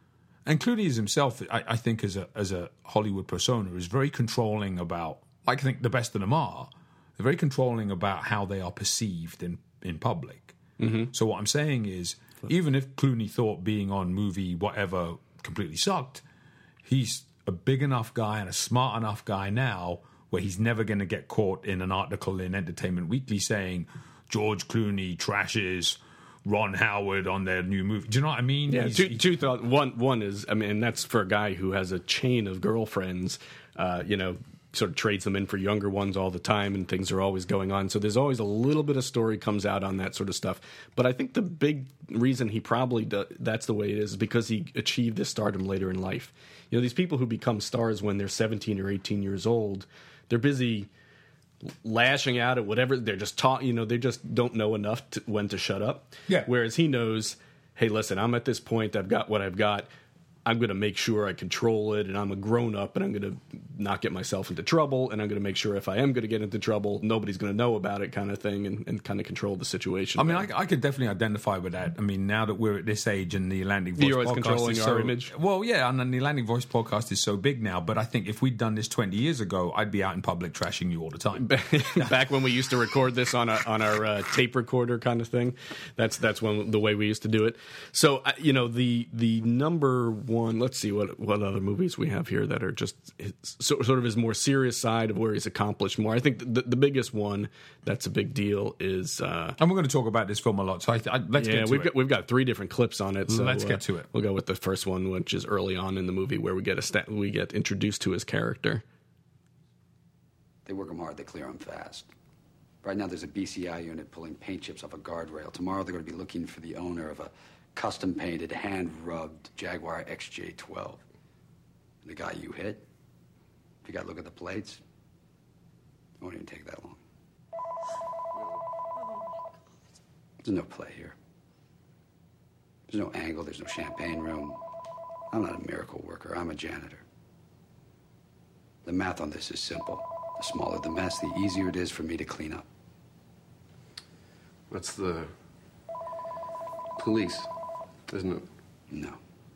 And Clooney is himself, I, I think, as a as a Hollywood persona, is very controlling about, like I think the best of them are, they're very controlling about how they are perceived in, in public. Mm-hmm. So what I'm saying is, even if Clooney thought being on movie whatever completely sucked, he's a big enough guy and a smart enough guy now where he's never going to get caught in an article in Entertainment Weekly saying George Clooney trashes Ron Howard on their new movie. Do you know what I mean? Yeah, He's- two, two thoughts. One, one is, I mean, and that's for a guy who has a chain of girlfriends, uh, you know, sort of trades them in for younger ones all the time, and things are always going on. So there's always a little bit of story comes out on that sort of stuff. But I think the big reason he probably do, that's the way it is, is because he achieved this stardom later in life. You know, these people who become stars when they're seventeen or eighteen years old, they're busy lashing out at whatever. They're just taught, you know, they just don't know enough to, when to shut up. Yeah. Whereas he knows, hey, listen, I'm at this point. I've got what I've got. I'm going to make sure I control it, and I'm a grown up, and I'm going to not get myself into trouble, and I'm going to make sure if I am going to get into trouble, nobody's going to know about it, kind of thing, and, and kind of control the situation. I mean, I, I could definitely identify with that. I mean, now that we're at this age and the Atlantic Voice You're always podcast controlling is our so, image. Well, yeah, and then the Atlantic Voice podcast is so big now. But I think if we'd done this twenty years ago, I'd be out in public trashing you all the time. Back when we used to record this on a, on our uh, tape recorder kind of thing, that's that's when the way we used to do it. So uh, you know, the the number one. Let's see what what other movies we have here that are just so, sort of his more serious side of where he's accomplished more. I think the, the biggest one that's a big deal is, uh, and we're going to talk about this film a lot. So I, I, let's yeah, get to we've it. got we've got three different clips on it. So Let's uh, get to it. We'll go with the first one, which is early on in the movie where we get a sta- we get introduced to his character. They work them hard, they clear them fast. Right now there's a B C I unit pulling paint chips off a guardrail. Tomorrow they're going to be looking for the owner of a custom-painted, hand-rubbed Jaguar X J twelve. The guy you hit, if you got to look at the plates, it won't even take that long. There's no play here. There's no angle, there's no champagne room. I'm not a miracle worker, I'm a janitor. The math on this is simple. The smaller the mess, the easier it is for me to clean up. That's the police, isn't it? No.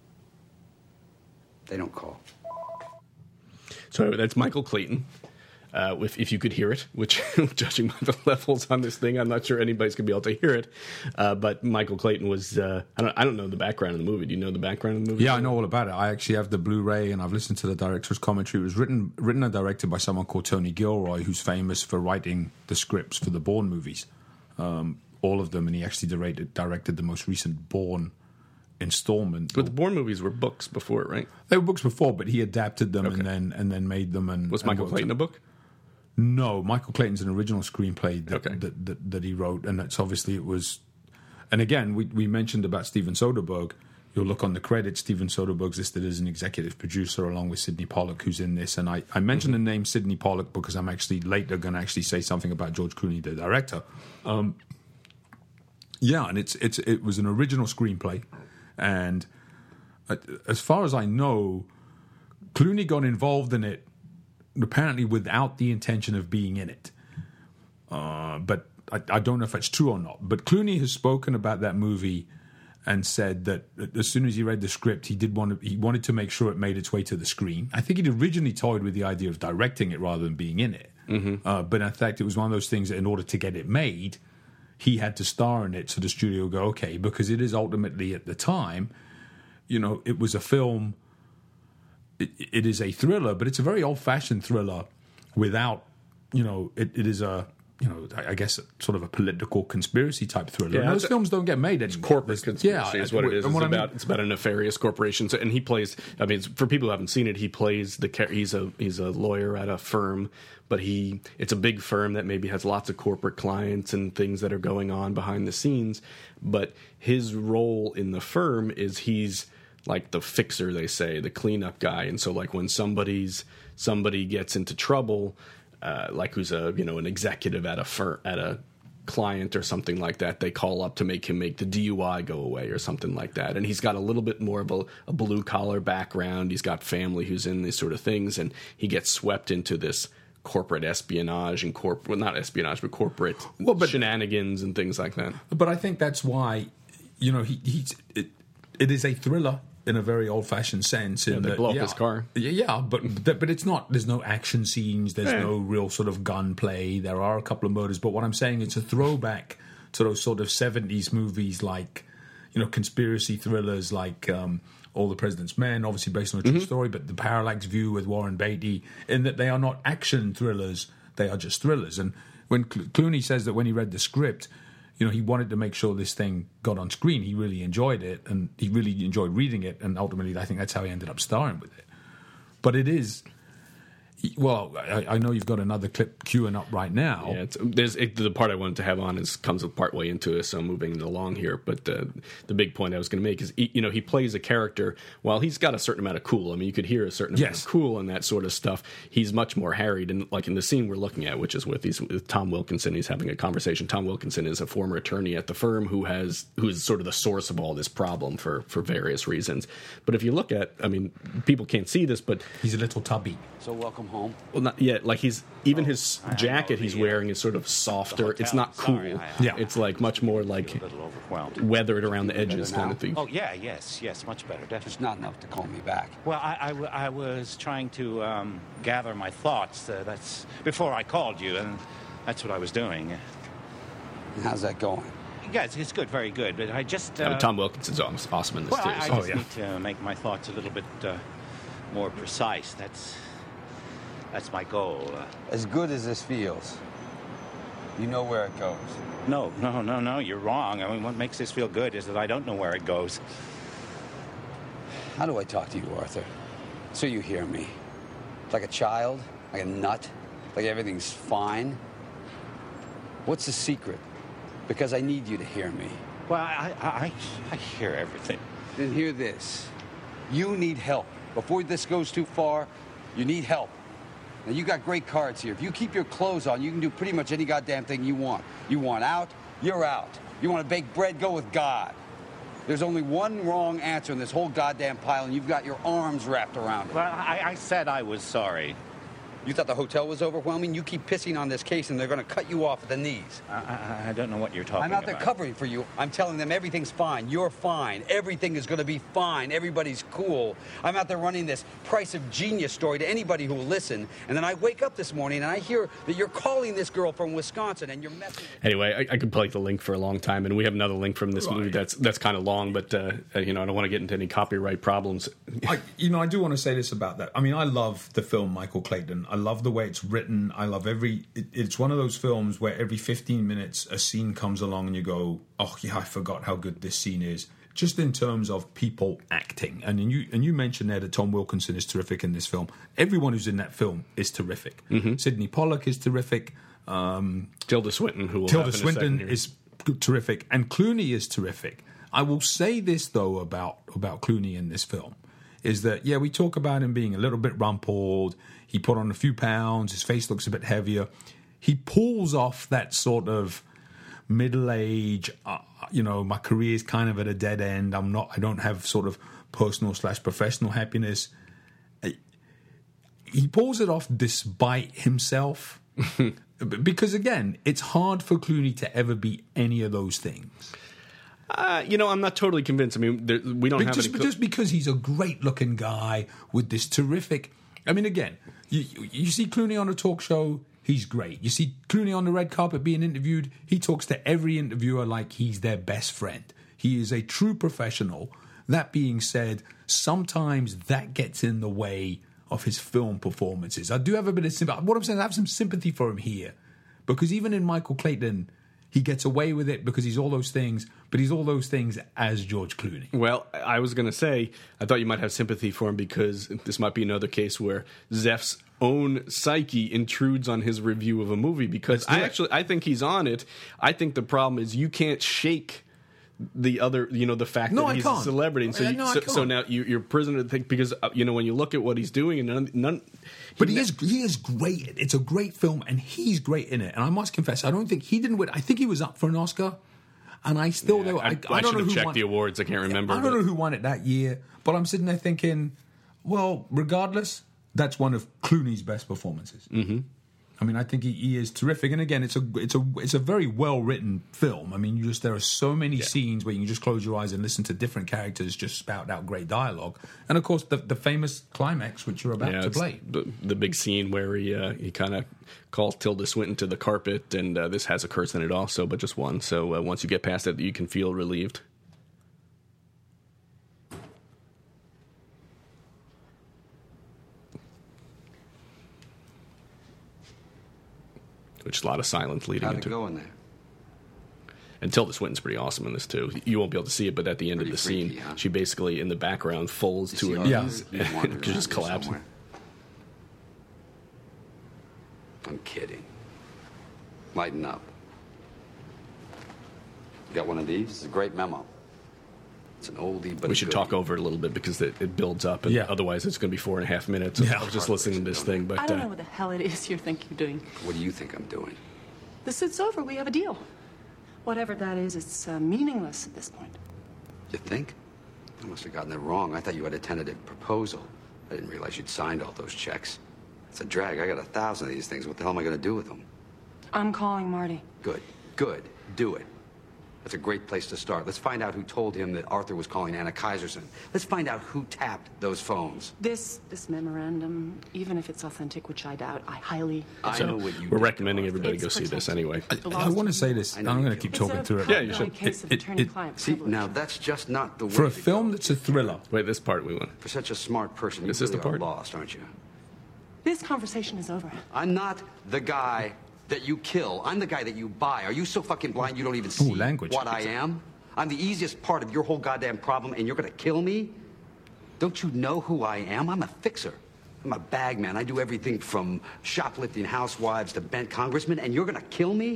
They don't call. So that's Michael Clayton. Uh, if, if you could hear it, which, judging by the levels on this thing, I'm not sure anybody's going to be able to hear it. Uh, but Michael Clayton was, uh, I don't I don't know the background of the movie. Do you know the background of the movie? Yeah, I know all about it. I actually have the Blu-ray, and I've listened to the director's commentary. It was written written and directed by someone called Tony Gilroy, who's famous for writing the scripts for the Bourne movies, um, all of them, and he actually directed, directed the most recent Bourne installment. But the Bourne movies were books before, right? They were books before, but he adapted them okay. and then and then made them. And was and Michael Clayton a book? No, Michael Clayton's an original screenplay that, okay. that, that that he wrote, and that's obviously it was. And again, we we mentioned about Steven Soderbergh. You'll look on the credits. Steven Soderbergh's listed as an executive producer along with Sidney Pollack, who's in this. And I, I mentioned mm-hmm. the name Sidney Pollack because I'm actually later going to actually say something about George Clooney, the director. Um, yeah, and it's it's it was an original screenplay, and as far as I know, Clooney got involved in it apparently without the intention of being in it. Uh, but I, I don't know if that's true or not. But Clooney has spoken about that movie and said that as soon as he read the script, he did want to, he wanted to make sure it made its way to the screen. I think he'd originally toyed with the idea of directing it rather than being in it. Mm-hmm. Uh, but in fact, it was one of those things that in order to get it made, he had to star in it. So the studio go, okay, because it is ultimately at the time, you know, it was a film. It, it is a thriller, but it's a very old-fashioned thriller without, you know, it, it is a, you know, I I guess sort of a political conspiracy type thriller. Yeah, And those it's- films don't get made anymore. Corporate There's- conspiracy yeah, is what it is. and It's what I mean- about it's about a nefarious corporation. So, and he plays. I mean, it's, for people who haven't seen it, he plays the. char- He's a he's a lawyer at a firm, but he it's a big firm that maybe has lots of corporate clients and things that are going on behind the scenes. But his role in the firm is he's like the fixer, they say, the cleanup guy. And so, like when somebody's somebody gets into trouble, uh, like who's a you know an executive at a firm at a client or something like that, they call up to make him make the D U I go away or something like that. And he's got a little bit more of a, a blue collar background. He's got family who's in these sort of things, and he gets swept into this corporate espionage and corp well, not espionage, but corporate Well, but- shenanigans and things like that. But I think that's why, you know, he he's it, it is a thriller in a very old-fashioned sense. In Yeah, they that, blow up yeah, his car. Yeah, yeah, but but but it's not. There's no action scenes. There's Yeah. no real sort of gunplay. There are a couple of murders, but what I'm saying, it's a throwback to those sort of seventies movies, like you know, conspiracy thrillers, like um, All the President's Men, obviously based on a true Mm-hmm. story, but The Parallax View with Warren Beatty, in that they are not action thrillers. They are just thrillers. And when Clo- Clooney says that when he read the script, you know, he wanted to make sure this thing got on screen. He really enjoyed it, and he really enjoyed reading it, and ultimately, I think that's how he ended up starring with it. But it is, well, I, I know you've got another clip queuing up right now. Yeah, it's, there's it, the part I wanted to have on is comes part way into it, so I'm moving along here. But uh, the big point I was going to make is, he, you know, he plays a character. While he's got a certain amount of cool, I mean, you could hear a certain amount Yes. of cool and that sort of stuff. He's much more harried, and like in the scene we're looking at, which is with he's with Tom Wilkinson. He's having a conversation. Tom Wilkinson is a former attorney at the firm who has who is sort of the source of all this problem for for various reasons. But if you look at, I mean, people can't see this, but He's a little tubby. So welcome home. well, not yet. Like he's even his jacket he's wearing is sort of softer. It's not cool. Sorry, I- Yeah. It's like much more like A little overwhelmed. weathered around the edges Better kind now? of thing. Oh, yeah, yes, yes, much better, definitely. It's not enough to call me back. Well, I, I w- I was trying to um, gather my thoughts. Uh, that's before I called you, and that's what I was doing. How's that going? Yeah, it's, it's good, very good. But I just I uh, mean, Tom Wilkinson's awes- awesome in this well, too. I, I so- just need to make my thoughts a little bit uh, more precise. That's that's my goal. Uh, As good as this feels, you know where it goes. no, no, no, no. You're wrong. I mean, what makes this feel good is that I don't know where it goes. How do I talk to you, Arthur? So you hear me. Like a child? Like a nut? Like everything's fine? What's the secret? Because I need you to hear me. Well, I, I, I, I hear everything. Then hear this. You need help. Before this goes too far, you need help. Now, you got great cards here. If you keep your clothes on, you can do pretty much any goddamn thing you want. You want out, you're out. You want to bake bread, go with God. There's only one wrong answer in this whole goddamn pile, and you've got your arms wrapped around it. Well, I, I said I was sorry. You thought the hotel was overwhelming? You keep pissing on this case, and they're going to cut you off at the knees. I, I, I don't know what you're talking I'm out there about. covering for you. I'm telling them everything's fine. You're fine. Everything is going to be fine. Everybody's cool. I'm out there running this price of genius story to anybody who will listen. And then I wake up this morning and I hear that you're calling this girl from Wisconsin and you're messing with Anyway, I, I could play the link for a long time, and we have another link from this movie that's that's kind of long, but uh, you know, I don't want to get into any copyright problems. I, you know, I do want to say this about that. I mean, I love the film Michael Clayton. I love the way it's written. I love every. It, it's one of those films where every fifteen minutes a scene comes along and you go, "Oh yeah, I forgot how good this scene is." Just in terms of people acting, and you and you mentioned there that Tom Wilkinson is terrific in this film. Everyone who's in that film is terrific. Mm-hmm. Sidney Pollack is terrific. Um, Tilda Swinton, who will Tilda have in a Swinton second here. is terrific, and Clooney is terrific. I will say this though about about Clooney in this film is that yeah, we talk about him being a little bit rumpled. He put on a few pounds. His face looks a bit heavier. He pulls off that sort of middle age. Uh, you know, my career is kind of at a dead end. I'm not. I don't have sort of personal slash professional happiness. He pulls it off despite himself. Because again, it's hard for Clooney to ever be any of those things. Uh, you know, I'm not totally convinced. I mean, there, we don't But have just, any. Co- just because he's a great-looking guy with this terrific. I mean, again, you, you see Clooney on a talk show, he's great. You see Clooney on the red carpet being interviewed, he talks to every interviewer like he's their best friend. He is a true professional. That being said, sometimes that gets in the way of his film performances. I do have a bit of sympathy. What I'm saying, I have some sympathy for him here. because even in Michael Clayton, he gets away with it because he's all those things, but he's all those things as George Clooney. Well, I was going to say, I thought you might have sympathy for him because this might be another case where Zeph's own psyche intrudes on his review of a movie, because I actually, I think he's on it. I think the problem is you can't shake the other, you know, the fact No, that I he's can't. a celebrity. And so, Uh, you, no, I so, can't. so now you, you're prisoner to think, because, uh, you know, when you look at what he's doing, and none, none But he is he is great. It's a great film, and he's great in it. And I must confess, I don't think he didn't win. I think he was up for an Oscar, and I still Yeah, though I, I, I, I don't should know have who checked won. the awards. I can't remember. I don't but- know who won it that year, but I'm sitting there thinking, well, regardless, that's one of Clooney's best performances. Mm-hmm. I mean, I think he, he is terrific, and again, it's a it's a it's a very well written film. I mean, you just there are so many Yeah. scenes where you can just close your eyes and listen to different characters just spout out great dialogue, and of course, the the famous climax which you're about Yeah, to it's play. The, the big scene where he uh, he kind of calls Tilda Swinton to the carpet, and uh, this has a curse in it also, but just one. So uh, once you get past it, you can feel relieved. Which is a lot of silence leading How'd it into go in there? And Tilda Swinton's pretty awesome in this too. You won't be able to see it, but at the end Pretty of the freaky, scene, huh? she basically in the background folds You to see her all knees these? You wander and around just here collapses. somewhere. I'm kidding. Lighten up. You got one of these? It's a great memo. It's an oldie, but We a should goodie. talk over it a little bit because it, it builds up, and Yeah. otherwise it's going to be four and a half minutes. Yeah. I was just listening to this thing, but I don't uh, know what the hell it is you think you're doing. What do you think I'm doing? The suit's over. We have a deal. Whatever that is, it's uh, meaningless at this point. You think? I must have gotten it wrong. I thought you had a tentative proposal. I didn't realize you'd signed all those checks. It's a drag. I got a thousand of these things. What the hell am I going to do with them? I'm calling Marty. Good. Good. Do it. That's a great place to start. Let's find out who told him that Arthur was calling Anna Kaiserson. Let's find out who tapped those phones. This this memorandum, even if it's authentic, which I doubt, I highly. I so know what you we're did, recommending Arthur. everybody go It's see this protected. anyway. I, I want to say this. I I'm know going you to keep do. talking It's through a it. Yeah, you should. case of It- it- attorney-client See, privilege. now that's just not the way For a to film go. that's a thriller, Wait, this part we want. For such a smart person, you Is this really the part? are lost, aren't you? This conversation is over. I'm not the guy that you kill. I'm the guy that you buy. Are you so fucking blind you don't even see language. what I am? I'm the easiest part of your whole goddamn problem, and you're gonna kill me? Don't you know who I am? I'm a fixer. I'm a bag man. I do everything from shoplifting housewives to bent congressmen, and you're gonna kill me?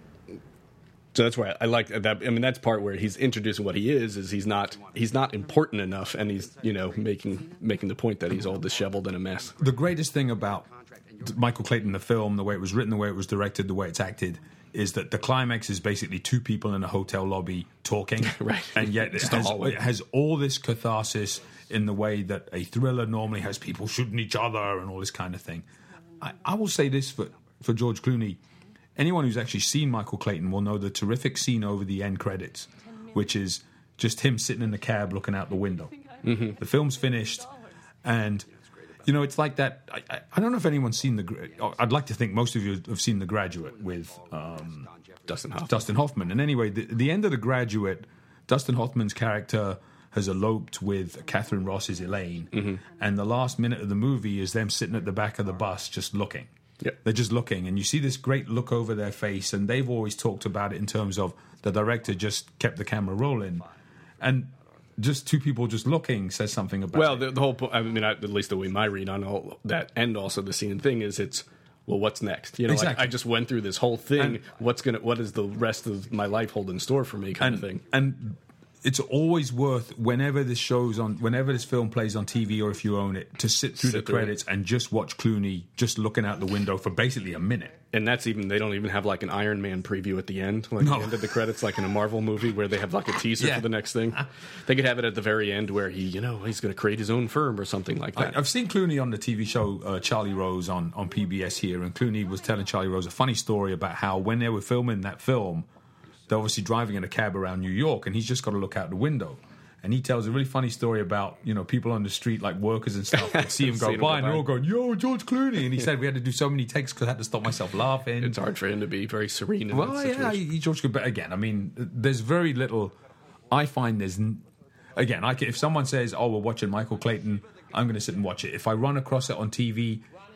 So that's why I like that. I mean, that's part where he's introducing what he is. Is he's not he's not important enough, and he's you know making making the point that he's all disheveled and a mess. the greatest thing about Michael Clayton, the film, the way it was written, the way it was directed, the way it's acted, is that the climax is basically two people in a hotel lobby talking, Right. And yet it Just a has, hallway. it has all this catharsis in the way that a thriller normally has people shooting each other and all this kind of thing. I, I will say this for, for George Clooney. Anyone who's actually seen Michael Clayton will know the terrific scene over the end credits, which is just him sitting in the cab looking out the window. Mm-hmm. The film's finished, and you know it's like that. I, I, I don't know if anyone's seen the. Gra- I'd like to think most of you have seen The Graduate with um, Dustin Hoffman. Dustin Hoffman. And anyway, the, the end of The Graduate, Dustin Hoffman's character has eloped with Catherine Ross's Elaine, Mm-hmm. and the last minute of the movie is them sitting at the back of the bus just looking. Yep. They're just looking, and you see this great look over their face, and they've always talked about it in terms of the director just kept the camera rolling, and just two people just looking says something about Well, it. the, the whole point. I mean, I, at least the way my read on all that, and also the scene thing is, it's well, what's next? You know, like, Exactly. I just went through this whole thing. And- what's gonna? What does the rest of my life hold in store for me? Kind and, of thing. And it's always worth, whenever this shows on, whenever this film plays on T V or if you own it, to sit through Sit the through it. credits and just watch Clooney just looking out the window for basically a minute. And that's even they don't even have like an Iron Man preview at the end, like No. the end of the credits, like in a Marvel movie where they have like a teaser Yeah. for the next thing. They could have it at the very end where he, you know, he's going to create his own firm or something like I, that. I've seen Clooney on the T V show uh, Charlie Rose on, on P B S here, and Clooney was telling Charlie Rose a funny story about how when they were filming that film, they're obviously driving in a cab around New York, and he's just got to look out the window. And he tells a really funny story about, you know, people on the street, like workers and stuff, that see him go Seeing him by, go and they're by. all going, "Yo, George Clooney!" And he said we had to do so many takes because I had to stop myself laughing. It's hard for him to be very serene in Well, that yeah, situation. he, George could. But again, I mean, there's very little. I find there's. n- Again, I can, if someone says, "Oh, we're watching Michael Clayton," I'm going to sit and watch it. If I run across it on T V,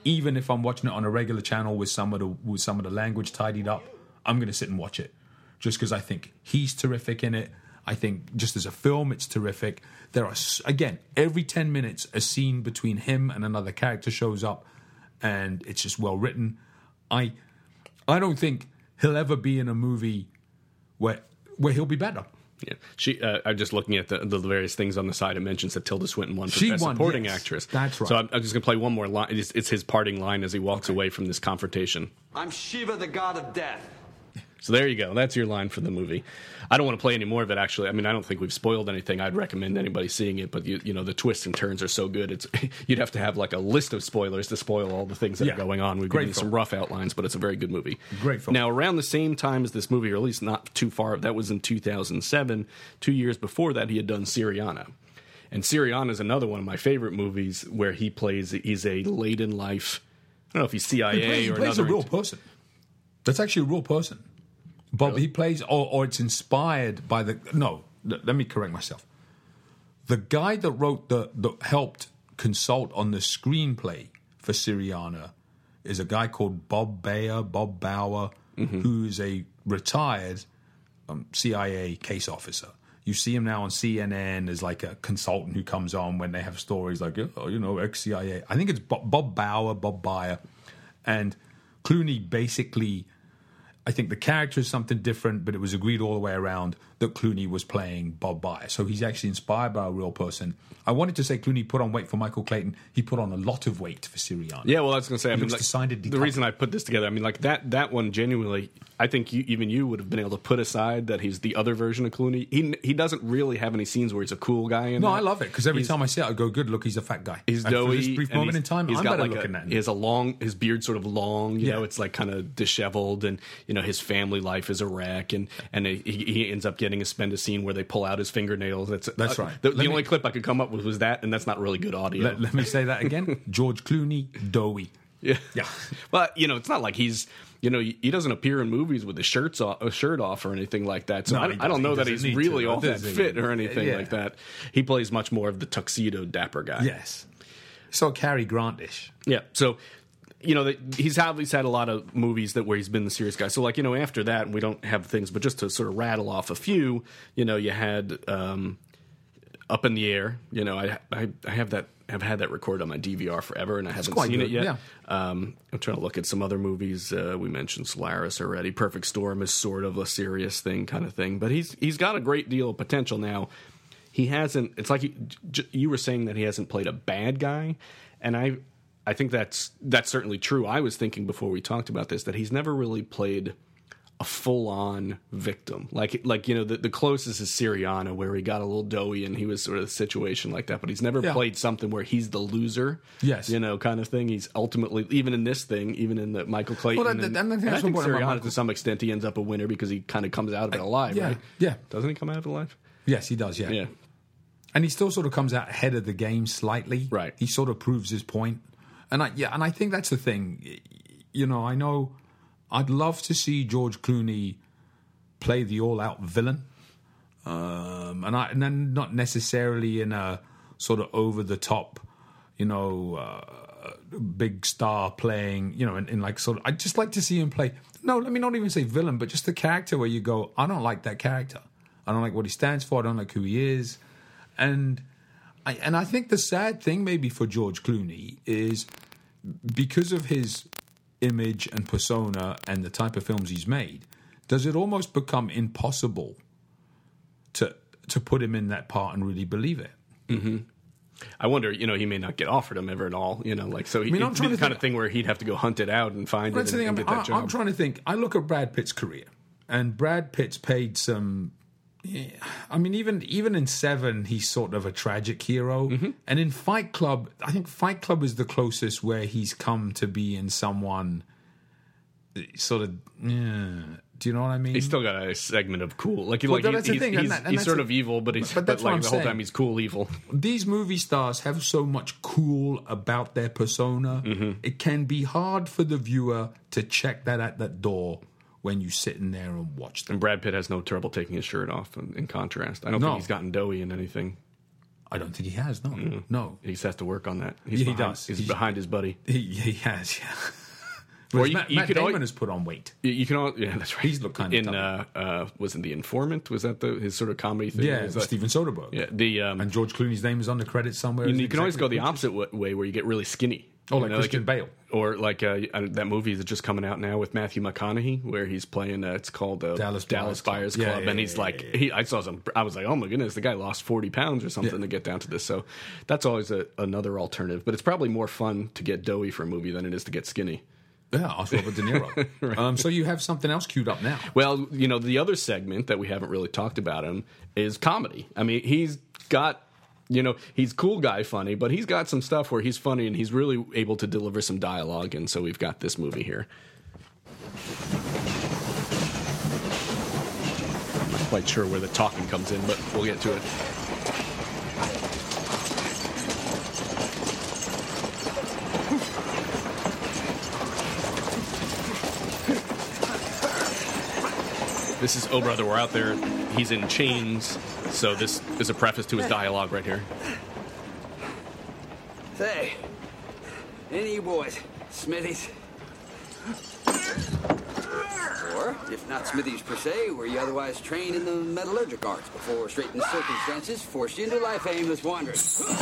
even if I'm watching it on a regular channel with some of the with some of the language tidied up, I'm going to sit and watch it, just because I think he's terrific in it. I think just as a film, it's terrific. There are, again, every ten minutes, a scene between him and another character shows up, and it's just well written. I, I don't think he'll ever be in a movie where where he'll be better. Yeah, she. Uh, I'm just looking at the, the various things on the side. It mentions that Tilda Swinton won for She Best won, Supporting yes. Actress. That's right. So I'm, I'm just going to play one more line. It's, it's his parting line as he walks away from this confrontation. I'm Shiva, the god of death. So there you go. That's your line for the movie. I don't want to play any more of it, actually. I mean, I don't think we've spoiled anything. I'd recommend anybody seeing it, but you, you know, the twists and turns are so good. It's you'd have to have like a list of spoilers to spoil all the things that Yeah. are going on. We've Great given you some film. rough outlines, but it's a very good movie. Great film. Now, around the same time as this movie, or at least not too far, that was in two thousand seven. Two years before that, he had done Syriana. And Syriana is another one of my favorite movies where he plays, he's a late in life, I don't know if he's C I A He plays, he or plays another. a real person. That's actually a real person. Bob, Really? he plays, or, or it's inspired by the. No, l- let me correct myself. The guy that wrote the, that helped consult on the screenplay for Syriana is a guy called Bob Bayer, Bob Bauer, Mm-hmm. who's a retired um, C I A case officer. You see him now on C N N as like a consultant who comes on when they have stories like, oh, you know, ex-C I A. I think it's Bob, Bob Bauer, Bob Bayer. And Clooney basically, I think the character is something different, but it was agreed all the way around that Clooney was playing Bob Bayer. So he's actually inspired by a real person. I wanted to say Clooney put on weight for Michael Clayton. He put on a lot of weight for Syriana. Yeah, well, I was going to say, I He mean, looks like, decidedly the tough. reason I put this together, I mean, like that that one genuinely, I think you, even you would have been able to put aside that he's the other version of Clooney. He he doesn't really have any scenes where he's a cool guy. In No, that. I love it because every He's- time I see it, I go, "Good, look, he's a fat guy." He's And for doughy. this brief and moment he's- in time, he's I'm got better like looking a, at him. He has a long, his beard sort of long. You Yeah. know, it's like kind of disheveled, and you know his family life is a wreck, and and he, he ends up getting to spend a scene where they pull out his fingernails. That's That's uh, right. The, Let the me- only clip I could come up with was that, and that's not really good audio. Let, let me say that again. George Clooney, doughy. Yeah, Yeah. But you know, it's not like he's. You know, he doesn't appear in movies with his shirts off, a shirt off or anything like that. So No, I, he I don't doesn't. know He that doesn't he's need really to. all that Doesn't fit he? or anything Yeah. like that. He plays much more of the tuxedo dapper guy. Yes. So Cary Grant-ish. Yeah. So, you know, the, he's obviously had a lot of movies that where he's been the serious guy. So, like, you know, after that, we don't have things, but just to sort of rattle off a few, you know, you had um, Up in the Air. You know, I, I I have that have had that recorded on my D V R forever, and I haven't quite seen good, it yet. yeah. Um, I'm trying to look at some other movies. Uh, we mentioned Solaris already. Perfect Storm is sort of a serious thing, kind of thing, but he's he's got a great deal of potential now. He hasn't. It's like he, j- you were saying that he hasn't played a bad guy, and I I think that's that's certainly true. I was thinking before we talked about this that he's never really played a full-on victim. Like, like you know, the, the closest is Syriana, where he got a little doughy and he was sort of a situation like that. But he's never Yeah. played something where he's the loser. Yes. You know, kind of thing. He's ultimately, even in this thing, even in the Michael Clayton. Well, that- and, that- and I think and I that's think what about Syriana, Michael- to some extent, he ends up a winner because he kind of comes out of it alive, yeah, right? yeah. Doesn't he come out of it alive? Yes, he does, yeah. Yeah. And he still sort of comes out ahead of the game slightly. Right. He sort of proves his point. And I yeah, and I think that's the thing. You know, I know I'd love to see George Clooney play the all-out villain. Um, and I and then not necessarily in a sort of over-the-top, you know, uh, big star playing, you know, in, in like sort of, I'd just like to see him play, no, let me not even say villain, but just the character where you go, I don't like that character. I don't like what he stands for. I don't like who he is. And I, and I think the sad thing maybe for George Clooney is because of his image and persona and the type of films he's made, does it almost become impossible to to put him in that part and really believe it? Mm-hmm. I wonder, you know, he may not get offered him ever at all, you know, like, so he, I mean, I'm it'd trying be the to kind think- of thing where he'd have to go hunt it out and find Well, it that's and, the thing. and I get mean, that I, job. I'm trying to think. I look at Brad Pitt's career, and Brad Pitt's paid some. yeah, I mean, even even in Seven, he's sort of a tragic hero, Mm-hmm. and in Fight Club, I think Fight Club is the closest where he's come to being someone. Sort of, yeah. Do you know what I mean? He's still got a segment of cool. Like, Well, like that's he's, the thing, he's, and that- and he's that's sort a- of evil, but he's but but, that's what like I'm the whole saying. time he's cool evil. These movie stars have so much cool about their persona. Mm-hmm. It can be hard for the viewer to check that at that door when you sit in there and watch them. And Brad Pitt has no trouble taking his shirt off. In, in contrast, I don't No. think he's gotten doughy in anything. I I don't think he has. No, mm. no. He has to work on that. He's yeah, behind, he does. He's, he's behind his buddy. He, he has. Yeah. Or Well, you, Matt, you Matt could Damon always, has put on weight. You, you can all, yeah, that's right. He's looked kind of in. Uh, uh, wasn't The Informant? Was that the his sort of comedy thing? Yeah, was like, that, Steven Soderbergh. Yeah, the um, and George Clooney's name is on the credits somewhere. You, you can always go the opposite way, where you get really skinny. Oh, like you know, Christian like, Bale, or like uh, that movie that's just coming out now with Matthew McConaughey, where he's playing. Uh, it's called uh, Dallas Dallas Buyers Club, Club, yeah, yeah, and he's yeah, like, yeah, yeah. He, I saw some. I was like, oh my goodness, the guy lost forty pounds or something Yeah. to get down to this. So that's always a, another alternative. But it's probably more fun to get doughy for a movie than it is to get skinny. Yeah, ask Robert De Niro. right. um, so you have something else queued up now. Well, you know, the other segment that we haven't really talked about him is comedy. I mean, he's got, you know, he's cool guy funny, but he's got some stuff where he's funny and he's really able to deliver some dialogue. And so we've got this movie here. I'm not quite sure where the talking comes in, but we'll get to it. This is Oh Brother, We're Out There. He's in chains, so this is a preface to his dialogue right here. Say, any of you boys, Smithies? Or, if not Smithies per se, were you otherwise trained in the metallurgic arts before straitened circumstances forced you into life aimless wandering?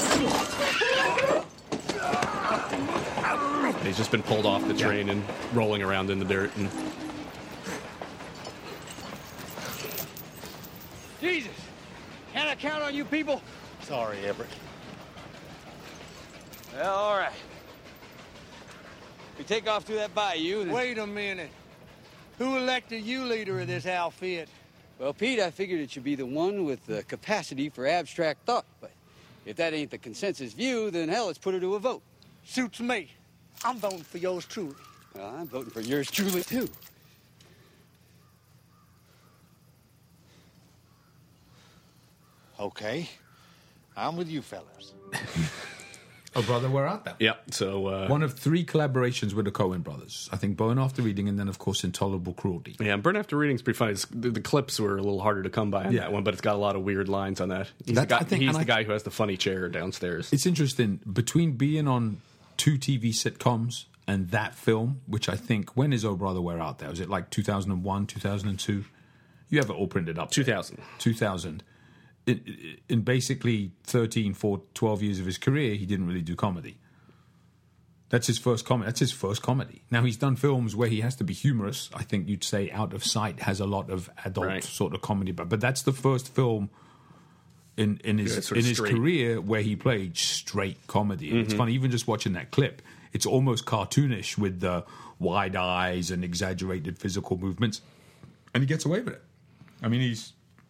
He's just been pulled off the train and rolling around in the dirt. And Jesus! Can I count on you people? Sorry, Everett. Well, all right. We take off through that bayou. Then... Wait a minute. Who elected you leader of this outfit? Well, Pete, I figured it should be the one with the capacity for abstract thought. But if that ain't the consensus view, then hell, let's put her to a vote. Suits me. I'm voting for yours truly. Well, I'm voting for yours truly, too. Okay. I'm with you fellas. Oh Brother, We're Out There. yeah, so uh, One of three collaborations with the Coen brothers. I think Burn After Reading and then, of course, Intolerable Cruelty. yeah, Burn After Reading's pretty funny. It's, the, the clips were a little harder to come by on Yeah. that one, but it's got a lot of weird lines on that. He's That- the guy, I think- he's and the I- guy who has the funny chair downstairs. It's interesting, between being on two T V sitcoms and that film, which I think, when is Oh Brother, We're Out There? Was it like two thousand one, two thousand two? You have it all printed up. two thousand. two thousand. In, in basically thirteen, fourteen, twelve years of his career, he didn't really do comedy. That's his first comedy. That's his first comedy. Now, he's done films where he has to be humorous. I think you'd say Out of Sight has a lot of adult Right. sort of comedy, but but that's the first film in in his Yeah, sort in of his straight. career where he played straight comedy. And It's funny, even just watching that clip. It's almost cartoonish with the wide eyes and exaggerated physical movements, and he gets away with it. I mean, he's.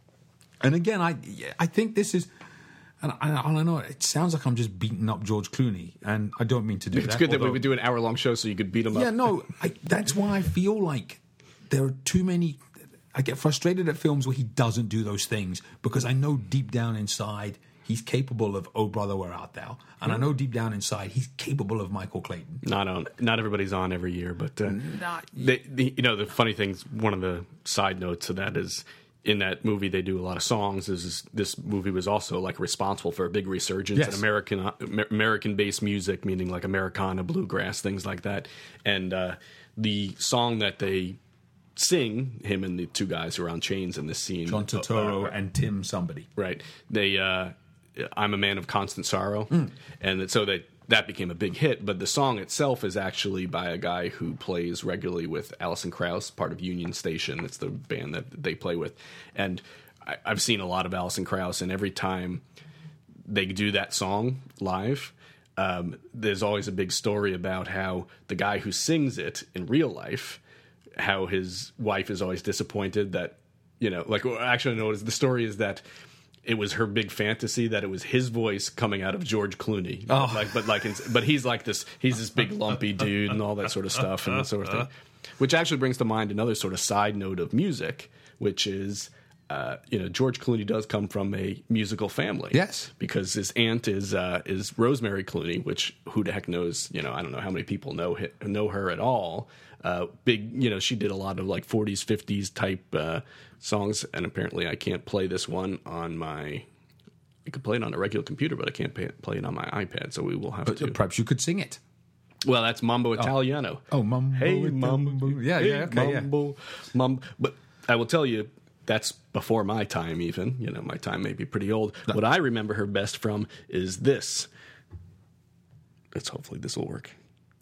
And again, I I think this is. And I, I don't know. It sounds like I'm just beating up George Clooney, and I don't mean to do It's that. good that we although- would do an hour-long show so you could beat him Yeah, up. no. I, that's why I feel like there are too many. I get frustrated at films where he doesn't do those things because I know deep down inside he's capable of Oh Brother, We're Out There, and I know deep down inside he's capable of Michael Clayton. Not on. Not everybody's on every year, but uh, Not- they, the, you know the funny things. One of the side notes of that is in that movie they do a lot of songs. This is, this movie was also like responsible for a big resurgence Yes. in American uh, American based music, meaning like Americana, bluegrass, things like that. And uh, the song that they sing, him and the two guys who are on chains in this scene, John Turturro uh, and Tim somebody. right? They, uh, I'm a man of constant sorrow, Mm. and that, so that that became a big hit. But the song itself is actually by a guy who plays regularly with Alison Krauss, part of Union Station. It's the band that they play with, and I, I've seen a lot of Alison Krauss, and every time they do that song live, um, there's always a big story about how the guy who sings it in real life, how his wife is always disappointed that, you know, like, well, actually, no, the story is that it was her big fantasy that it was his voice coming out of George Clooney. Oh. Like, but like, in, but he's like this, he's this big lumpy dude and all that sort of stuff and that sort of thing. Which actually brings to mind another sort of side note of music, which is, uh, you know, George Clooney does come from a musical family. Yes. Because his aunt is uh, is Rosemary Clooney, which who the heck knows, you know, I don't know how many people know hi- know her at all. Uh, big, you know, she did a lot of like forties, fifties type uh, songs, and apparently I can't play this one on my I could play it on a regular computer, but I can't pay, play it on my iPad, so we will have but to. Perhaps you could sing it. Well, that's Mambo Italiano. Oh, Mambo Hey, Italiano. Mambo. Yeah, hey, yeah, okay, yeah. Mambo, Mambo. But I will tell you, that's before my time even. You know, my time may be pretty old. No. What I remember her best from is this. Let's hopefully this will work.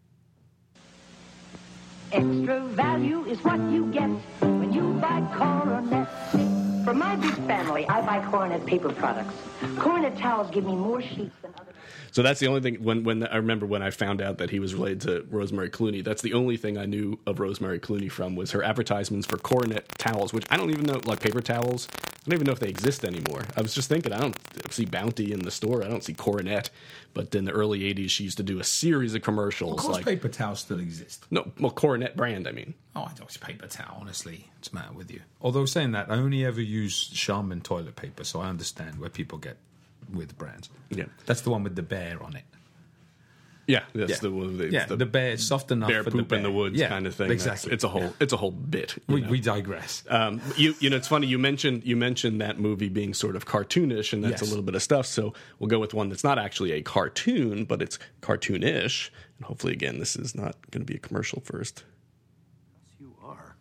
Extra value is what you get when you buy Coronet. For my big family, I buy Coronet paper products. Coronet towels give me more sheets than other. So that's the only thing, when when I remember when I found out that he was related to Rosemary Clooney, that's the only thing I knew of Rosemary Clooney from was her advertisements for Coronet towels, which I don't even know, like paper towels, I don't even know if they exist anymore. I was just thinking, I don't see Bounty in the store, I don't see Coronet, but in the early eighties, she used to do a series of commercials. Of course like paper towels still exist. No, well, Coronet brand, I mean. Oh, I thought it's paper towel, honestly. What's the matter with you? Although saying that, I only ever use Charmin toilet paper, so I understand where people get with brands. Yeah. That's the one with the bear on it. Yeah, that's yeah. the one. The, yeah, the, the bear is soft enough bear for poop the bear. in the woods yeah, kind of thing. Exactly. That's, it's a whole. Yeah. It's a whole bit. We, know? we digress. Um, you you know, it's funny. You mentioned you mentioned that movie being sort of cartoonish, and that's Yes. a little bit of stuff. So we'll go with one that's not actually a cartoon, but it's cartoonish. And hopefully, again, this is not going to be a commercial first. You are.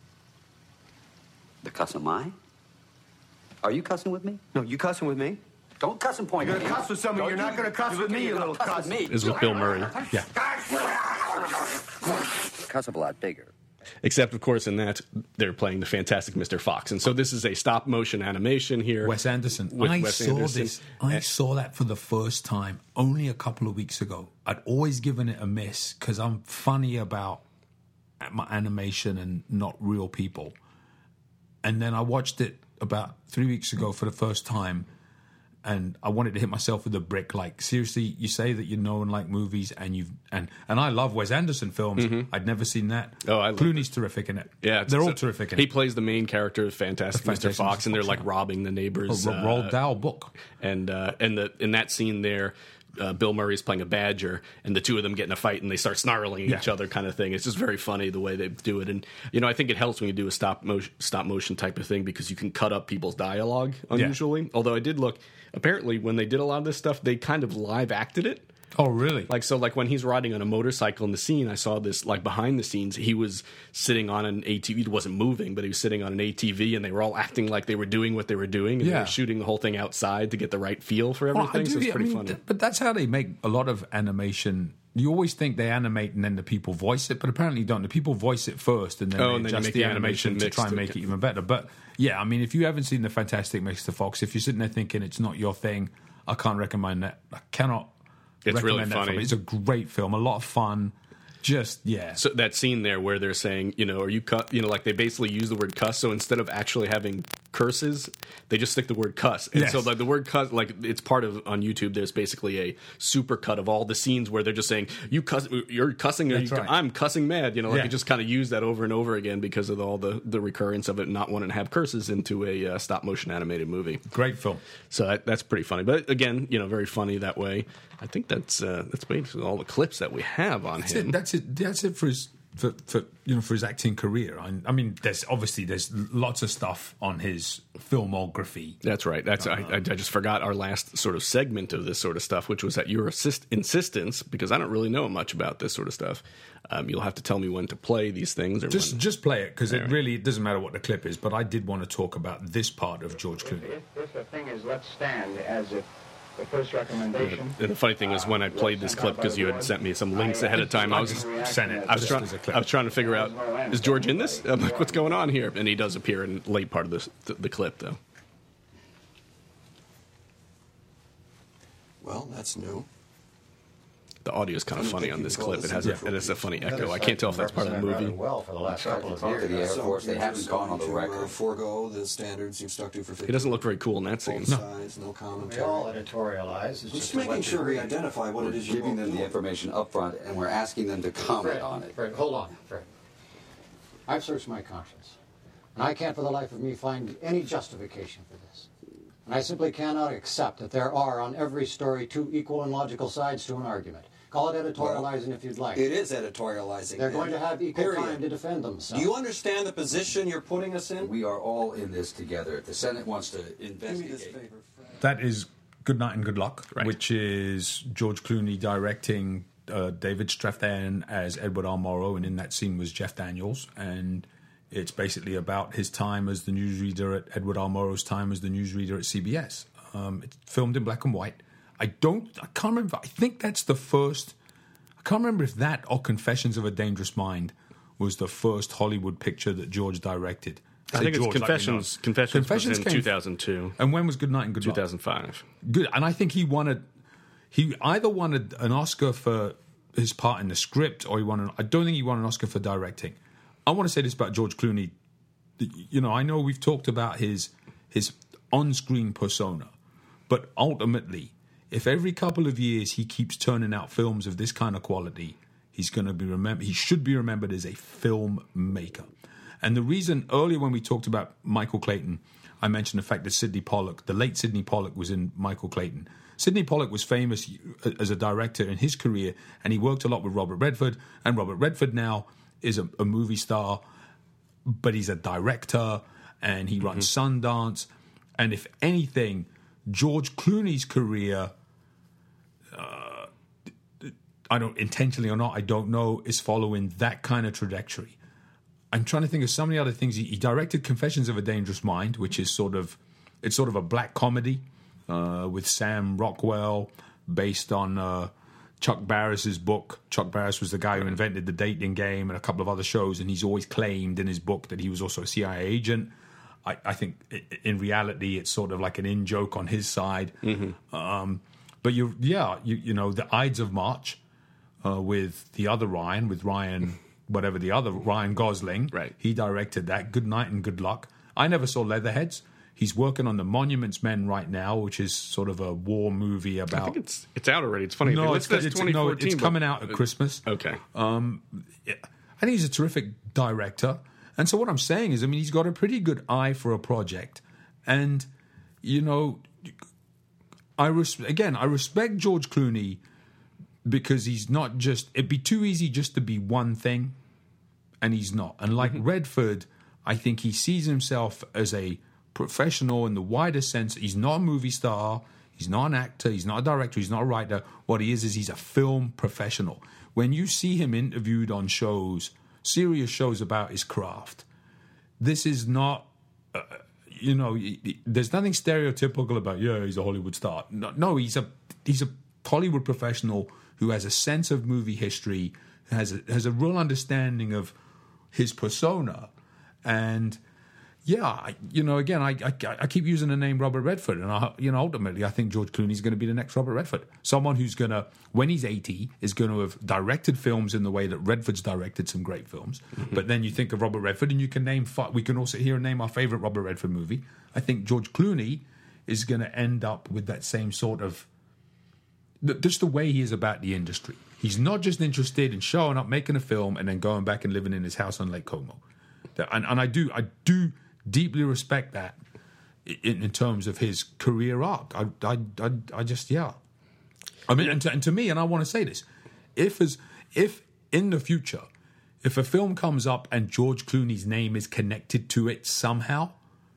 The cuss am I? Are you cussing with me? No, you cussing with me? Don't cuss and point. You're gonna cuss with somebody. You're not gonna cuss with me, you little cuss. Is with Bill Murray. Yeah. Cuss a lot bigger. Except, of course, in that they're playing the Fantastic Mister Fox, and so this is a stop motion animation here. Wes Anderson. With I Wes saw Anderson. this. I And- saw that for the first time only a couple of weeks ago. I'd always given it a miss because I'm funny about my animation and not real people. And then I watched it about three weeks ago for the first time, and I wanted to hit myself with a brick. Like, seriously, you say that you know and like movies, and you've and and I love Wes Anderson films. Mm-hmm. I'd never seen that. Oh, I love Clooney's terrific in it. Yeah, they're all so terrific in He it. plays the main character of Fantastic, The Mister Fantastic Fox, Mister and they're Fox, like yeah. robbing the neighbor's A Roald uh, Dahl book. And uh, and the in that scene there, uh, Bill Murray's playing a badger, and the two of them get in a fight, and they start snarling at Yeah. each other, kind of thing. It's just very funny the way they do it, and you know I think it helps when you do a stop motion stop motion type of thing because you can cut up people's dialogue unusually. Although I did look, apparently when they did a lot of this stuff, they kind of live acted it. Oh, really? Like, so, like, when he's riding on a motorcycle in the scene, I saw this, like, behind the scenes, he was sitting on an A T V. It wasn't moving, but he was sitting on an A T V, and they were all acting like they were doing what they were doing, and they Yeah. were shooting the whole thing outside to get the right feel for Well, I everything, do- so it's I pretty mean, funny. th- But that's how they make a lot of animation. You always think they animate and then the people voice it, but apparently you don't. The people voice it first, and then Oh, they and then you adjust make the the animation animation to mixed try and to make get- it even better. But yeah, I mean, if you haven't seen the Fantastic Mister Fox, if you're sitting there thinking it's not your thing, I can't recommend that. I cannot. It's really recommend that funny. film. It's a great film, a lot of fun. Just yeah. So that scene there where they're saying, you know, are you cut? You know, like they basically use the word cuss. So instead of actually having curses, they just stick the word cuss. And Yes. so like the word cuss, like it's part of on YouTube. There's basically a super cut of all the scenes where they're just saying, "You cuss, you're cussing, or That's you, right. I'm cussing mad." You know, like Yeah. you just kind of use that over and over again because of all the the recurrence of it not wanting to have curses into a uh, stop motion animated movie. Great film. So that, that's pretty funny. But again, you know, very funny that way. I think that's uh, that's basically all the clips that we have on That's him. it. That's it. That's it for his for, for you know for his acting career. I, I mean, there's obviously there's lots of stuff on his filmography. That's right. That's Uh-huh. I, I just forgot our last sort of segment of this sort of stuff, which was at your assist, insistence, because I don't really know much about this sort of stuff. Um, you'll have to tell me when to play these things. Or Just when, just play it because it Alright. really it doesn't matter what the clip is. But I did want to talk about this part of George Clooney. If, if the thing is let stand as if the first recommendation. and the funny thing was when I played this clip because you had sent me some links ahead of time. I was Sent it. I was just trying as a clip. I was trying to figure out, is George in this? I'm like, what's going on here? And he does appear in the late part of this, the, the clip though. Well, that's new. The audio is kind of I don't funny think on you this can call clip. It this has a a, different it has a funny movie. echo. I can't tell if that's part of the movie. Well, for the last couple of Talk to years. the Air So Force. They you're haven't just gone on the to, record. Uh, forego the standards you've stuck to for fifty He doesn't look very cool in that scene. Both sides, no We commentary. all editorialize. It's I'm just just to making what sure we degree. identify what We're it is you're giving them the doing. information up front, and we're asking them to comment Fred, on it. Fred, hold on, Fred. I've searched my conscience, and I can't for the life of me find any justification for this. And I simply cannot accept that there are, on every story, two equal and logical sides to an argument. Call it editorializing if you'd like. It is editorializing. They're then. going to have equal Period. time to defend Do themselves. you understand the position you're putting us in? We are all in this together. If the Senate wants to Do me this investigate. favor, Fred. That is Good Night and Good Luck, Right. which is George Clooney directing uh, David Strathairn as Edward R. Murrow, and in that scene was Jeff Daniels, and it's basically about his time as the newsreader at Edward R. Murrow's time as the newsreader at C B S. Um, it's filmed in black and white. I don't, I can't remember. I think that's the first. I can't remember if that or Confessions of a Dangerous Mind was the first Hollywood picture that George directed. I Say think George, it's like we know. Confessions. Confessions, Confessions was in came- two thousand two. And when was Good Night and Good Luck? two thousand five. Good, and I think he wanted. He either wanted an Oscar for his part in the script, or he won. An, I don't think he won an Oscar for directing. I want to say this about George Clooney. You know, I know we've talked about his his on-screen persona, but ultimately, if every couple of years he keeps turning out films of this kind of quality, he's going to be remembered. He should be remembered as a filmmaker. And the reason earlier when we talked about Michael Clayton, I mentioned the fact that Sidney Pollack, the late Sidney Pollack, was in Michael Clayton. Sidney Pollack was famous as a director in his career, and he worked a lot with Robert Redford. And Robert Redford now is a, a movie star, but he's a director, and he runs mm-hmm. Sundance. And if anything, George Clooney's career, uh, I don't intentionally or not, I don't know, is following that kind of trajectory. I'm trying to think of so many other things. He, he directed Confessions of a Dangerous Mind, which is sort of, it's sort of a black comedy uh, with Sam Rockwell, based on uh, Chuck Barris's book. Chuck Barris was the guy who invented the dating game and a couple of other shows, and he's always claimed in his book that he was also a C I A agent. I, I think in reality, it's sort of like an in-joke on his side. Mm-hmm. Um, but you, yeah, you, you know, the Ides of March uh, with the other Ryan, with Ryan. Whatever the other, Ryan Gosling. Right. He directed that. Good Night and Good Luck. I never saw Leatherheads. He's working on The Monuments Men right now, which is sort of a war movie about... I think it's it's out already. It's funny. No, it's, it's, it's, it's, no, it's coming out at Christmas. Okay. Um, I think he's a terrific director. And so what I'm saying is, I mean, he's got a pretty good eye for a project. And, you know, I res- again, I respect George Clooney because he's not just... It'd be too easy just to be one thing. And he's not. And like mm-hmm. Redford, I think he sees himself as a professional in the wider sense. He's not a movie star. He's not an actor. He's not a director. He's not a writer. What he is is he's a film professional. When you see him interviewed on shows, serious shows about his craft, this is not, uh, you know, there's nothing stereotypical about, yeah, he's a Hollywood star. No, no he's a he's a Hollywood professional who has a sense of movie history, has a, has a real understanding of his persona. And yeah, I, you know, again, I, I I keep using the name Robert Redford, and I, you know, ultimately, I think George Clooney is going to be the next Robert Redford. Someone who's going to, when he's eighty, is going to have directed films in the way that Redford's directed some great films. Mm-hmm. But then you think of Robert Redford, and you can name. We can also here and name our favorite Robert Redford movie. I think George Clooney is going to end up with that same sort of, just the way he is about the industry. He's not just interested in showing up, making a film, and then going back and living in his house on Lake Como. And, and I do, I do deeply respect that in, in terms of his career arc. I, I, I, I just, yeah. I mean, and to, and to me, and I want to say this: if as if in the future, if a film comes up and George Clooney's name is connected to it somehow,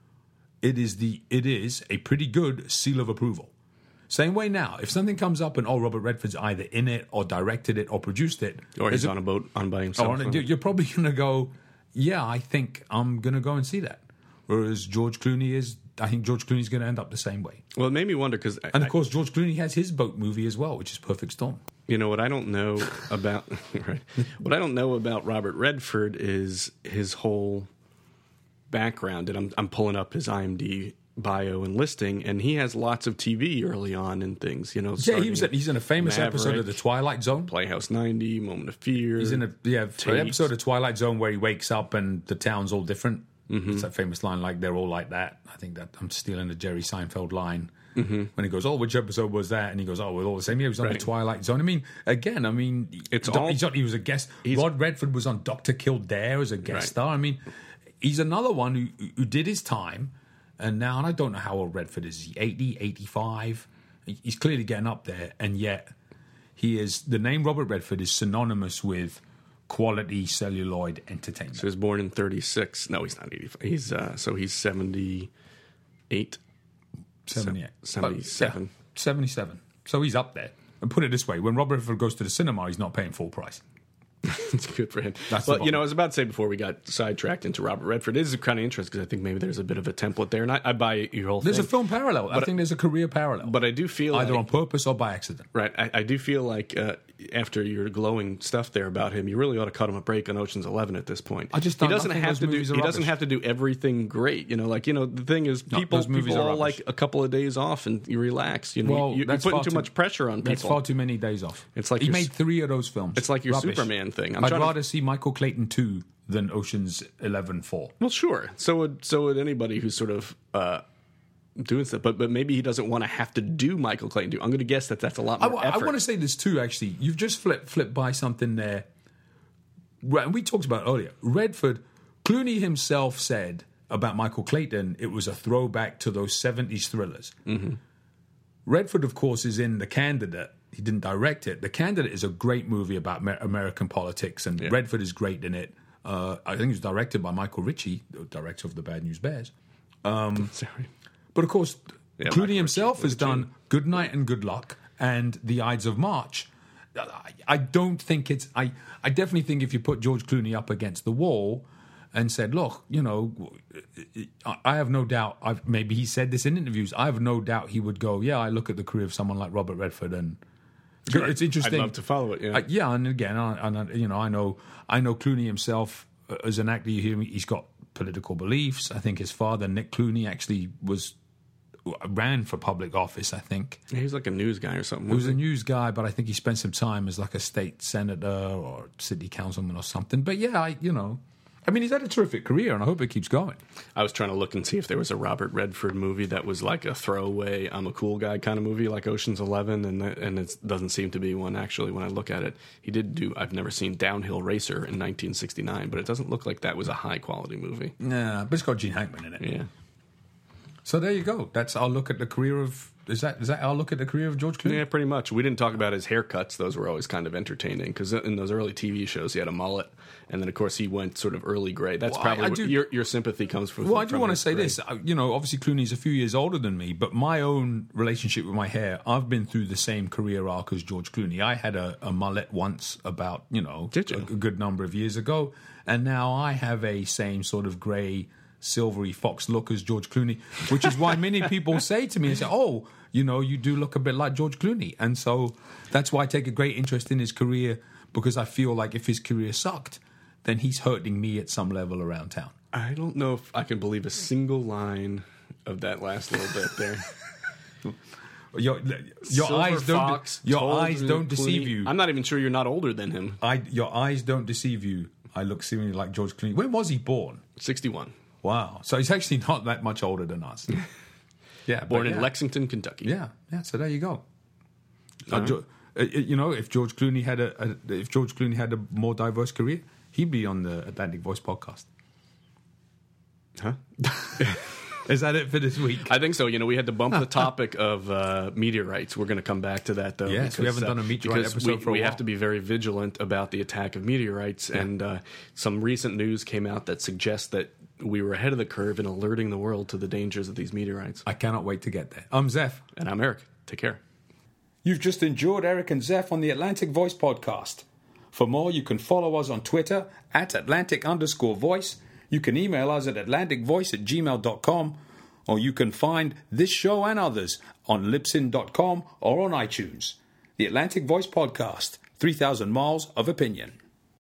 it is the, it is a pretty good seal of approval. Same way now, if something comes up and, oh, Robert Redford's either in it or directed it or produced it. Or he's a, on a boat on by himself. Or, you're probably going to go, yeah, I think I'm going to go and see that. Whereas George Clooney is, I think George Clooney's going to end up the same way. Well, it made me wonder because... And, of course, George Clooney has his boat movie as well, which is Perfect Storm. You know, what I don't know about... right, what I don't know about Robert Redford is his whole background. And I'm, I'm pulling up his I M D b bio and listing, and he has lots of T V early on and things, you know. Yeah, he was a, he's in a famous Maverick, episode of The Twilight Zone. Playhouse ninety, Moment of Fear. He's in a yeah an episode of Twilight Zone where he wakes up and the town's all different. Mm-hmm. It's that famous line, like, they're all like that. I think that I'm stealing the Jerry Seinfeld line. Mm-hmm. When he goes, oh, which episode was that? And he goes, oh, we're all the same. Yeah, he was on right. the Twilight Zone. I mean, again, I mean, it's Do- all, he's, he was a guest. Rod Redford was on Doctor Kildare as a guest right. star. I mean, he's another one who, who did his time. And now, and I don't know how old Redford is. Is he eighty, eighty-five? He's clearly getting up there. And yet, he is, the name Robert Redford is synonymous with quality celluloid entertainment. So he was born in thirty-six. No, he's not eighty-five. He's, uh, so he's seventy-eight. seventy-eight. seventy-seven. Oh, seventy-seven. So he's up there. And put it this way, when Robert Redford goes to the cinema, he's not paying full price. It's good for him. That's well, you know, I was about to say before we got sidetracked into Robert Redford, it is kind of interesting because I think maybe there's a bit of a template there, and I, I buy your whole There's thing. a film parallel. I But- think there's a career parallel. But I do feel Either like, on purpose or by accident. right, I, I do feel like uh, after your glowing stuff there about him, you really ought to cut him a break on Ocean's Eleven at this point. I just he don't- I doesn't think have those to do. movies are He doesn't rubbish. have to do everything great. You know, like you know, the thing is, No, people those movies people are all rubbish. like a couple of days off and you relax. You know, Well, you, you're that's putting far too too- much pressure on people. That's far too many days off. It's like he you're made s- three of those films. It's like your Rubbish. Superman thing. I'm I'd trying to- rather see Michael Clayton two than Ocean's Eleven four. Well, sure. So would so would anybody who's sort of uh, doing stuff, but but maybe he doesn't want to have to do Michael Clayton. Do I'm going to guess that that's a lot I, more I effort. want to say this too. Actually, you've just flipped flipped by something there. Right, and we talked about it earlier. Redford, Clooney himself said about Michael Clayton, it was a throwback to those seventies thrillers. Mm-hmm. Redford, of course, is in The Candidate. He didn't direct it. The Candidate is a great movie about Amer- American politics, and Yeah. Redford is great in it. Uh, I think it was directed by Michael Ritchie, the director of The Bad News Bears. Um, Sorry. But of course, Yeah, Clooney Michael himself Ritchie. has done Good Night and Good Luck and The Ides of March. I, I don't think it's. I, I definitely think if you put George Clooney up against the wall and said, look, you know, I I have no doubt, I've, maybe he said this in interviews, I have no doubt he would go, yeah, I look at the career of someone like Robert Redford and Sure. it's interesting. I'd love to follow it, yeah. Uh, yeah, and again, I, and I, you know, I know, I know Clooney himself uh, as an actor. You hear me, he's got political beliefs. I think his father, Nick Clooney, actually was ran for public office. I think Yeah, he was like a news guy or something. he was a wasn't news guy, but I think he spent some time as like a state senator or city councilman or something. But yeah, I, you know, I mean, he's had a terrific career, and I hope it keeps going. I was trying to look and see if there was a Robert Redford movie that was like a throwaway, I'm a cool guy kind of movie, like Ocean's Eleven, and that, and it doesn't seem to be one actually. When I look at it, he did do. I've never seen Downhill Racer in nineteen sixty-nine, but it doesn't look like that was a high quality movie. Yeah, but it's got Gene Hackman in it. Yeah. So there you go. That's our look at the career of. Is that is that our look at the career of George Clooney? Yeah, pretty much. We didn't talk about his haircuts; those were always kind of entertaining because in those early T V shows, he had a mullet, and then of course he went sort of early gray. That's Well, probably I- I what do- your your sympathy comes from. Well, I do from want to his say gray. this. Uh, You know, obviously Clooney's a few years older than me, but my own relationship with my hair, I've been through the same career arc as George Clooney. I had a, a mullet once about, you know, Did you? A, a good number of years ago, and now I have a same sort of grey, silvery fox look as George Clooney, which is why many people say to me, they say, oh, you know, you do look a bit like George Clooney. And so that's why I take a great interest in his career, because I feel like if his career sucked, then he's hurting me at some level around town. I don't know if I can believe a single line of that last little bit there. Your, your Silver eyes don't Fox your told eyes don't deceive Clooney- you. I'm not even sure you're not older than him. I your eyes don't deceive you. I look seemingly like George Clooney. When was he born? sixty-one. Wow. So he's actually not that much older than us. Yeah, but Born in yeah. Lexington, Kentucky. Yeah, yeah. So there you go. Uh, All Jo- uh, you know, if George Clooney had a, a if George Clooney had a more diverse career, he'd be on the Atlantic Voice podcast. Huh? Is that it for this week? I think so. You know, we had to bump the topic of uh, meteorites. We're going to come back to that, though. Yes, we haven't done a meteorite because episode we, for a we while. have to be very vigilant about the attack of meteorites. Yeah. And uh, some recent news came out that suggests that we were ahead of the curve in alerting the world to the dangers of these meteorites. I cannot wait to get there. I'm Zeph. And I'm Eric. Take care. You've just enjoyed Eric and Zeph on the Atlantic Voice podcast. For more, you can follow us on Twitter at Atlantic underscore voice. You can email us at atlanticvoice at gmail dot com, or you can find this show and others on libsyn dot com or on iTunes. The Atlantic Voice podcast, three thousand miles of opinion.